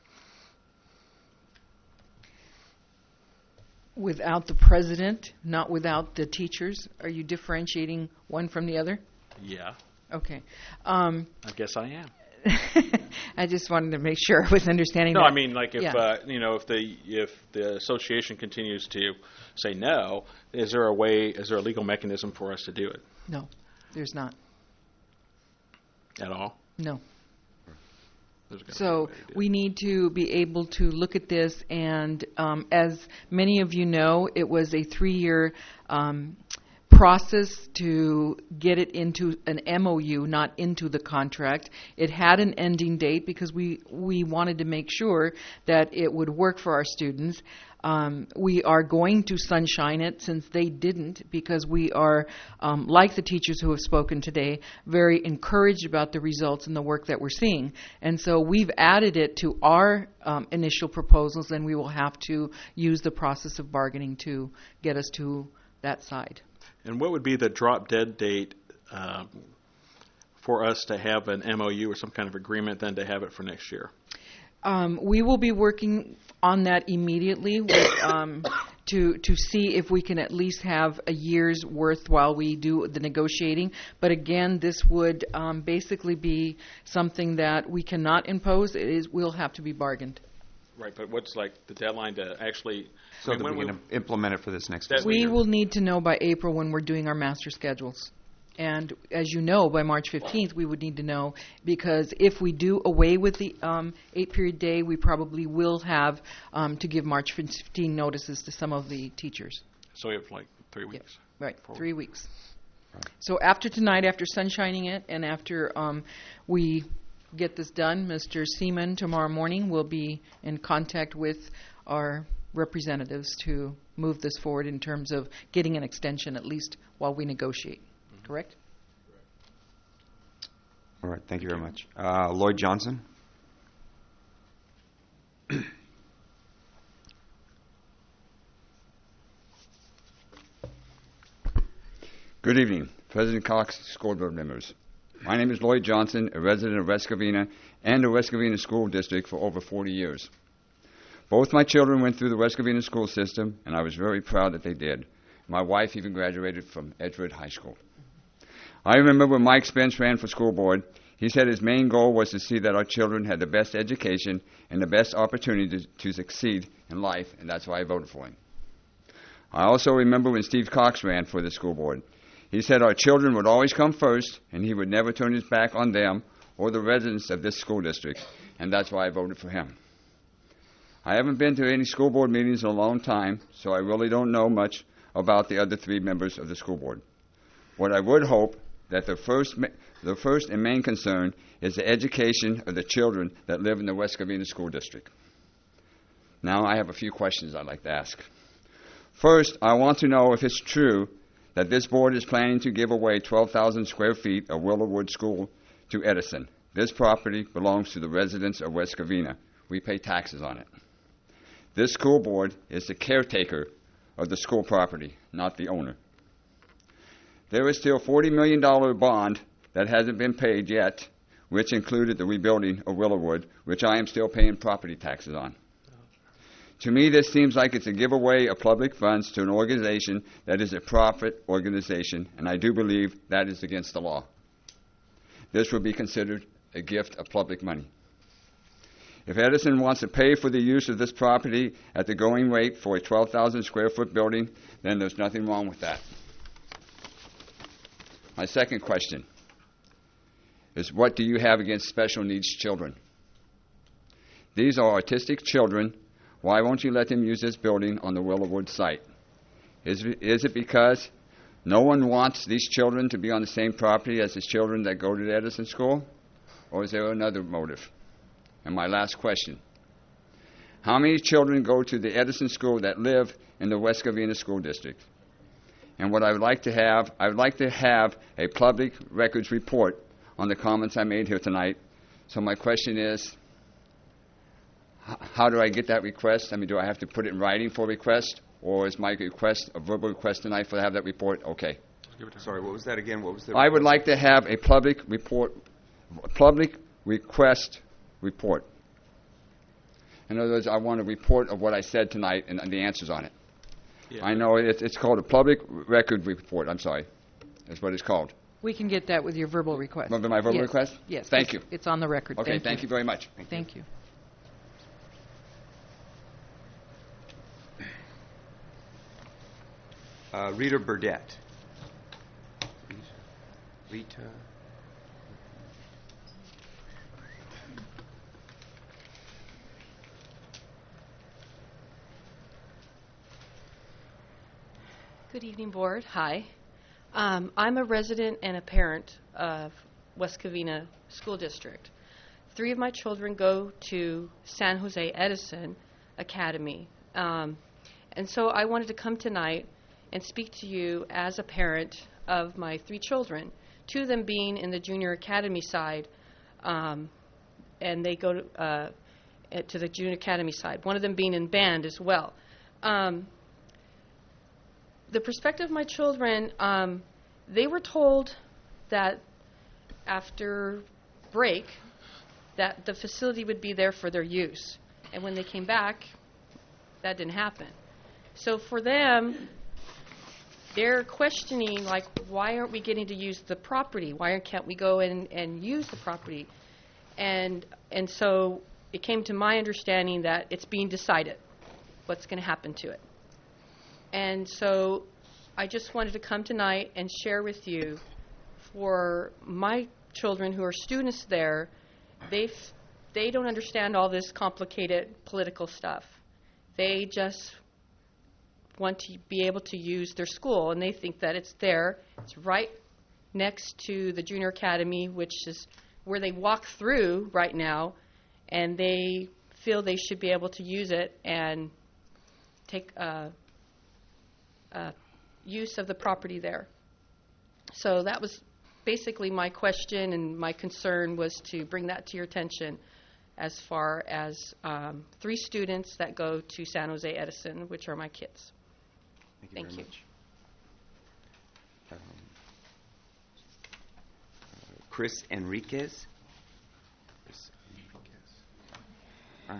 F: Without the president, not without the teachers? Are you differentiating one from the other?
C: Yeah.
F: Okay. Um,
C: I guess I am.
F: I just wanted to make sure I was understanding
C: No,
F: that.
C: I mean, like if
F: Yeah.
C: uh, you know, if the if the association continues to say no, is there a way? Is there a legal mechanism for us to do it?
F: No, there's not.
C: At all?
F: No.
C: There's gotta be a
F: So
C: way to do it.
F: we need to be able to look at this, and um, as many of you know, it was a three-year um, process to get it into an M O U, not into the contract. It had an ending date because we, we wanted to make sure that it would work for our students. Um, we are going to sunshine it since they didn't, because we are, um, like the teachers who have spoken today, very encouraged about the results and the work that we're seeing. And so we've added it to our um, initial proposals, and we will have to use the process of bargaining to get us to that side.
C: And what would be the drop dead date um, for us to have an M O U or some kind of agreement, then to have it for next year?
F: Um, we will be working on that immediately with, um, to to see if we can at least have a year's worth while we do the negotiating. But again, this would um, basically be something that we cannot impose. It is will have to be bargained.
C: Right, but what's like the deadline to actually?
B: So
C: I mean,
B: that
C: when
B: we can
C: we-
B: implement it for this next
C: That
B: fiscal
F: We
B: year.
F: will need to know by April when we're doing our master schedules. And as you know, by March fifteenth, we would need to know, because if we do away with the um, eight-period day, we probably will have um, to give March fifteenth notices to some of the teachers.
C: So we have like three weeks.
F: Right,
C: Four
F: three weeks. So after tonight, after sunshining it, and after um, we get this done, Mister Seaman tomorrow morning will be in contact with our representatives to move this forward in terms of getting an extension, at least while we negotiate. Mm-hmm. Correct?
B: All right, thank you very much. Uh, Lloyd Johnson.
S: Good evening, President Cox, school board members. My name is Lloyd Johnson, a resident of West Covina and the West Covina School District for over forty years. Both my children went through the West Covina school system, and I was very proud that they did. My wife even graduated from Edgewood High School. I remember when Mike Spence ran for school board, he said his main goal was to see that our children had the best education and the best opportunity to, to succeed in life, and that's why I voted for him. I also remember when Steve Cox ran for the school board. He said our children would always come first, and he would never turn his back on them or the residents of this school district, and that's why I voted for him. I haven't been to any school board meetings in a long time, so I really don't know much about the other three members of the school board. What I would hope that the first, the first and main concern is the education of the children that live in the West Covina School District. Now I have a few questions I'd like to ask. First, I want to know if it's true that this board is planning to give away twelve thousand square feet of Willowwood School to Edison. This property belongs to the residents of West Covina. We pay taxes on it. This school board is the caretaker of the school property, not the owner. There is still a forty million dollars bond that hasn't been paid yet, which included the rebuilding of Willowwood, which I am still paying property taxes on. To me, this seems like it's a giveaway of public funds to an organization that is a profit organization, and I do believe that is against the law. This would be considered a gift of public money. If Edison wants to pay for the use of this property at the going rate for a twelve thousand square foot building, then there's nothing wrong with that. My second question is, what do you have against special needs children? These are autistic children. Why won't you let them use this building on the Willowwood site? Is, is it because no one wants these children to be on the same property as the children that go to the Edison school? Or is there another motive? And my last question, how many children go to the Edison school that live in the West Covina School District? And what I would like to have, I would like to have a public records report on the comments I made here tonight. So my question is, h- how do I get that request? I mean, do I have to put it in writing for request? Or is my request, a verbal request tonight for to have that report? Okay.
B: Sorry, what was that again? What was the
S: I would like to have a public report, public request report. In other words, I want a report of what I said tonight and, and the answers on it. Yeah. I know it, it's called a public record report. I'm sorry. That's what it's called.
F: We can get that with your verbal request.
S: My verbal
F: yes.
S: request?
F: Yes.
S: Thank
F: it's,
S: you.
F: It's on the record.
S: Okay,
F: thank,
S: thank you. you very much.
F: Thank, thank you.
B: you. Uh, Rita Burdette. Rita.
T: Good evening, Board. Hi. Um, I'm a resident and a parent of West Covina School District. Three of my children go to San Jose Edison Academy. Um, and so I wanted to come tonight and speak to you as a parent of my three children, two of them being in the junior academy side, um, and they go to, uh, to the junior academy side, one of them being in band as well. Um, The perspective of my children, um, they were told that after break that the facility would be there for their use. And when they came back, that didn't happen. So for them, they're questioning, like, why aren't we getting to use the property? Why can't we go in and use the property? And and so it came to my understanding that it's being decided what's going to happen to it. And so I just wanted to come tonight and share with you, for my children who are students there, they they don't understand all this complicated political stuff. They just want to be able to use their school, and they think that it's there. It's right next to the junior academy, which is where they walk through right now, and they feel they should be able to use it and take uh, uh, use of the property there. So that was basically my question, and my concern was to bring that to your attention as far as um, three students that go to San Jose Edison, which are my kids.
B: Thank you.
T: Thank
B: very
T: you.
B: Much. Um, uh, Chris Enriquez. Chris Enriquez. All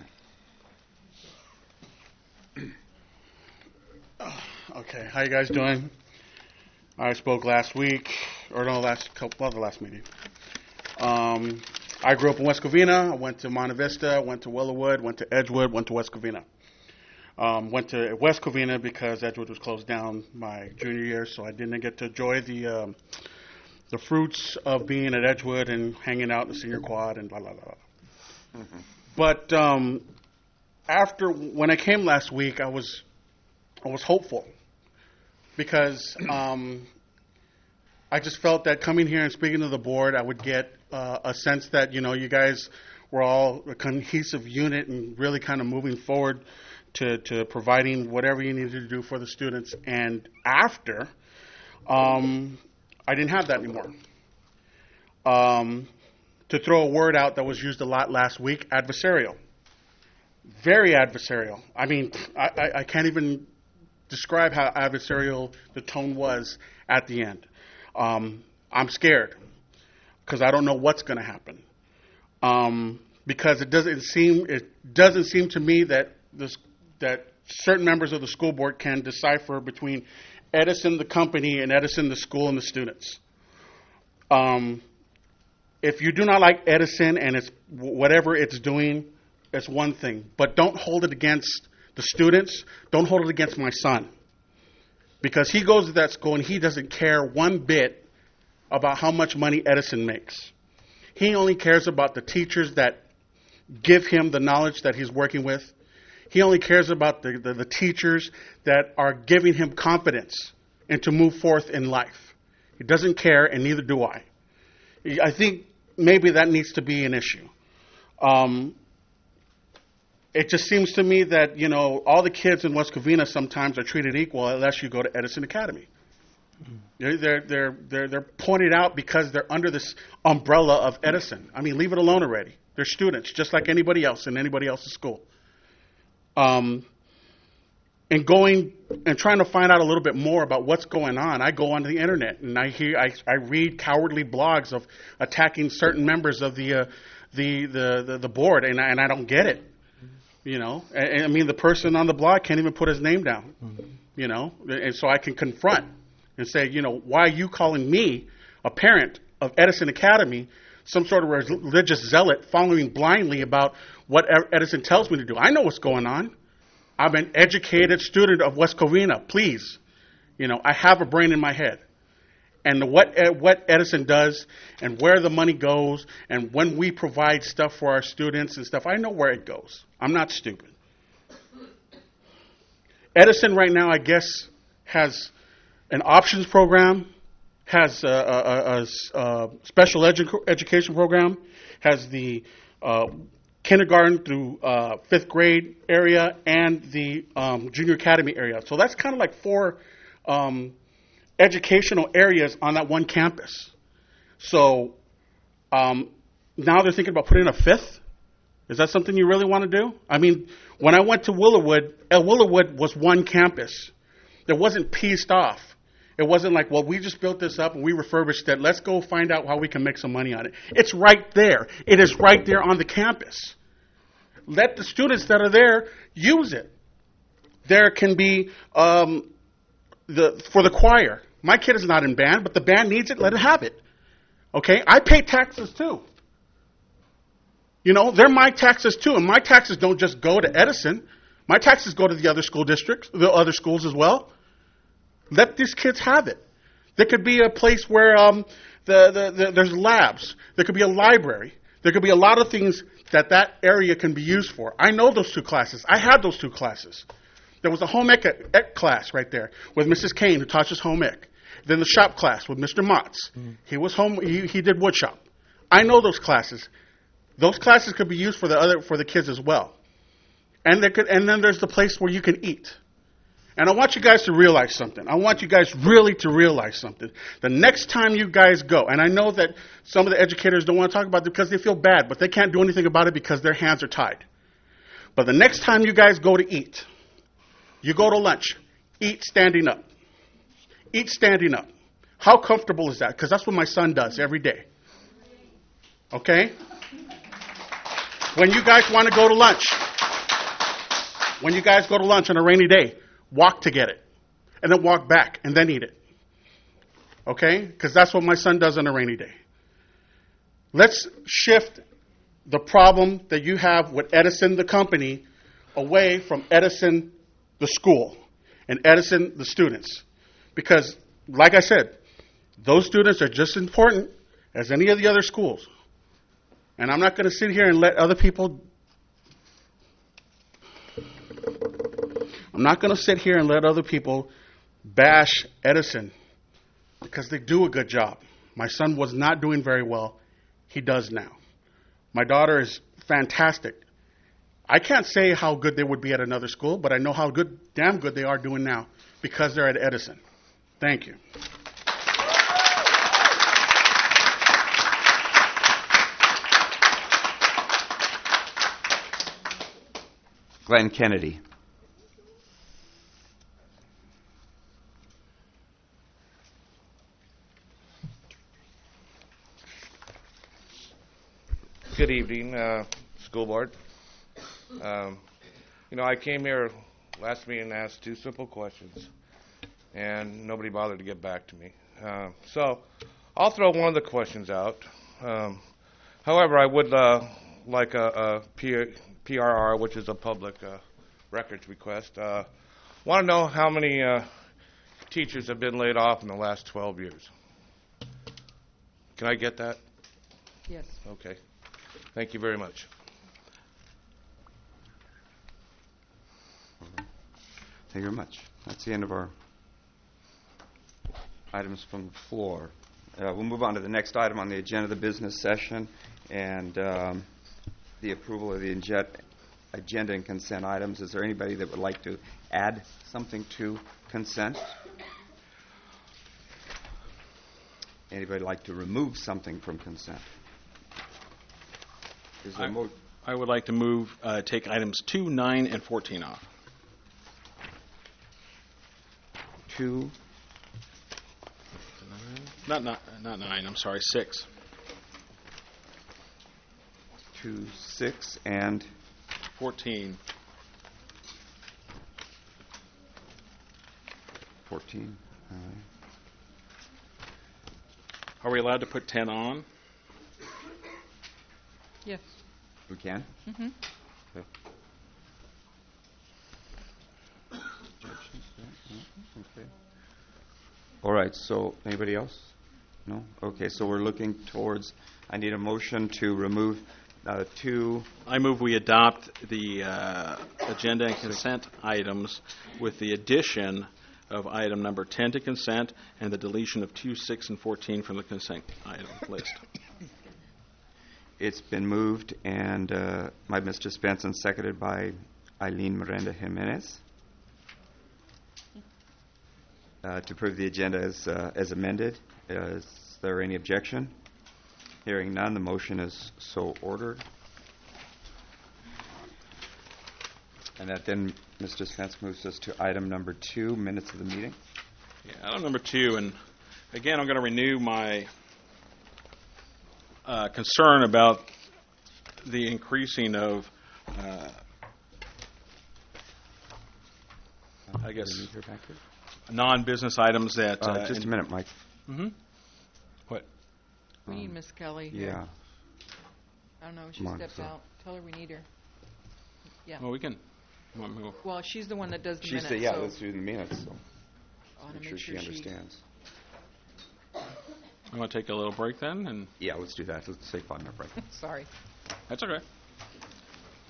B: right.
U: Okay, how you guys doing? I spoke last week, or no, last couple, well, the last meeting. Um, I grew up in West Covina. I went to Monte Vista, went to Willowwood, went to Edgewood, went to West Covina. Um, went to West Covina because Edgewood was closed down my junior year, so I didn't get to enjoy the um, the fruits of being at Edgewood and hanging out in the senior quad and blah blah blah. Mm-hmm. But um, after when I came last week, I was I was hopeful because um, I just felt that coming here and speaking to the board, I would get uh, a sense that, you know, you guys were all a cohesive unit and really kind of moving forward to, to providing whatever you needed to do for the students. And after, um, I didn't have that anymore. Um, to throw a word out that was used a lot last week, adversarial. Very adversarial. I mean, I, I, I can't even describe how adversarial the tone was at the end. Um, I'm scared because I don't know what's going to happen. Um, because it doesn't seem it doesn't seem to me that this that certain members of the school board can decipher between Edison the company and Edison the school and the students. Um, if you do not like Edison and it's whatever it's doing, it's one thing, but don't hold it against the students. Don't hold it against my son, because he goes to that school and he doesn't care one bit about how much money Edison makes. He only cares about the teachers that give him the knowledge that he's working with. He only cares about the, the, the teachers that are giving him confidence and to move forth in life. He doesn't care, and neither do I. I think maybe that needs to be an issue. Um, It just seems to me that, you know, all the kids in West Covina sometimes are treated equal unless you go to Edison Academy. Mm-hmm. They're, they're, they're, they're, they're pointed out because they're under this umbrella of Edison. I mean, leave it alone already. They're students, just like anybody else in anybody else's school. Um, and going and trying to find out a little bit more about what's going on, I go onto the internet and I hear, I, I read cowardly blogs of attacking certain members of the uh, the, the, the the board, and I, and I don't get it. You know, I, I mean, the person on the blog can't even put his name down, mm-hmm. you know, and so I can confront and say, you know, why are you calling me, a parent of Edison Academy, some sort of religious zealot following blindly about what Edison tells me to do? I know what's going on. I'm an educated student of West Covina, please. You know, I have a brain in my head. And what what Edison does and where the money goes and when we provide stuff for our students and stuff, I know where it goes. I'm not stupid. Edison right now, I guess, has an options program, has a, a, a, a special edu- education program, has the uh, kindergarten through uh, fifth grade area and the um, junior academy area. So that's kind of like four Um, educational areas on that one campus. So um, now they're thinking about putting in a fifth? Is that something you really want to do? I mean, when I went to Willowwood, uh, Willowwood was one campus. It wasn't pieced off. It wasn't like, well, we just built this up and we refurbished it. Let's go find out how we can make some money on it. It's right there. It is right there on the campus. Let the students that are there use it. There can be um, the for the choir. My kid is not in band, but the band needs it. Let it have it. Okay? I pay taxes too. You know, they're my taxes too, and my taxes don't just go to Edison. My taxes go to the other school districts, the other schools as well. Let these kids have it. There could be a place where um, the, the, the, there's labs. There could be a library. There could be a lot of things that that area can be used for. I know those two classes. I had those two classes. There was a home ec, ec class right there with Missus Kane, who taught us home ec. Then the shop class with Mister Motz. Mm. He was home. He, he did wood shop. I know those classes. Those classes could be used for the other for the kids as well. And there could, and then there's the place where you can eat. And I want you guys to realize something. I want you guys really to realize something. The next time you guys go, and I know that some of the educators don't want to talk about it because they feel bad, but they can't do anything about it because their hands are tied. But the next time you guys go to eat, you go to lunch, eat standing up. Eat standing up. How comfortable is that? Because that's what my son does every day. Okay? When you guys want to go to lunch, when you guys go to lunch on a rainy day, walk to get it, and then walk back, and then eat it. Okay? Because that's what my son does on a rainy day. Let's shift the problem that you have with Edison, the company, away from Edison, the school, and Edison, the students. Because, like I said, those students are just as important as any of the other schools. And I'm not going to sit here and let other people... I'm not going to sit here and let other people bash Edison because they do a good job. My son was not doing very well. He does now. My daughter is fantastic. I can't say how good they would be at another school, but I know how good, damn good they are doing now because they're at Edison. Thank you.
B: Glenn Kennedy.
A: Good evening, uh, school board. Um, you know, I came here last meeting and asked two simple questions, and nobody bothered to get back to me. Uh, so I'll throw one of the questions out. Um, however, I would uh, like a, a P- P R R, which is a public uh, records request. Uh, want to know how many uh, teachers have been laid off in the last twelve years. Can I get that?
F: Yes.
A: Okay. Thank you very much.
B: Thank you very much. That's the end of our items from the floor. Uh, we'll move on to the next item on the agenda, the business session, and um, the approval of the inge- agenda and consent items. Is there anybody that would like to add something to consent? Anybody like to remove something from consent? Is there
C: I,
B: mo-
C: I would like to move, uh, take items two, nine, and fourteen off.
B: Two.
C: Not, not, not nine, I'm sorry, six.
B: Two, six, and
C: fourteen.
B: Fourteen. All right.
C: Are we allowed to put ten on?
F: Yes.
B: We can?
F: Mm-hmm.
B: Okay. Okay. All right, so anybody else? No? Okay, so we're looking towards, I need a motion to remove uh, two.
C: I move we adopt the uh, agenda and consent items with the addition of item number ten to consent and the deletion of two, six, and fourteen from the consent item list.
B: It's been moved and uh, by Mister Spence and seconded by Eileen Miranda Jimenez uh, to approve the agenda as, uh, as amended. Is there any objection? Hearing none, the motion is so ordered. And that then, Mister Spence moves us to item number two, minutes of the meeting.
C: Yeah, item number two, and again, I'm going to renew my uh, concern about the increasing of, uh, I guess, non-business items that...
B: Uh,
C: uh,
B: just a minute, Mike.
C: Mm-hmm. What?
F: We need Miss Kelly.
B: Yeah.
F: Here. I don't know. She
B: Come on,
F: stepped
B: so.
F: out. Tell her we need her. Yeah.
C: Well, we can... you want me to-
F: Well, she's the one that does the
B: She's
F: minutes.
B: the, yeah,
F: so
B: let's do the minutes. So.
F: I wanna
B: Make sure
F: make
B: she
F: sure she-
B: understands.
C: You want to take a little break then? And
B: Yeah, let's do that. Let's take a five minute break.
F: Sorry.
C: That's okay.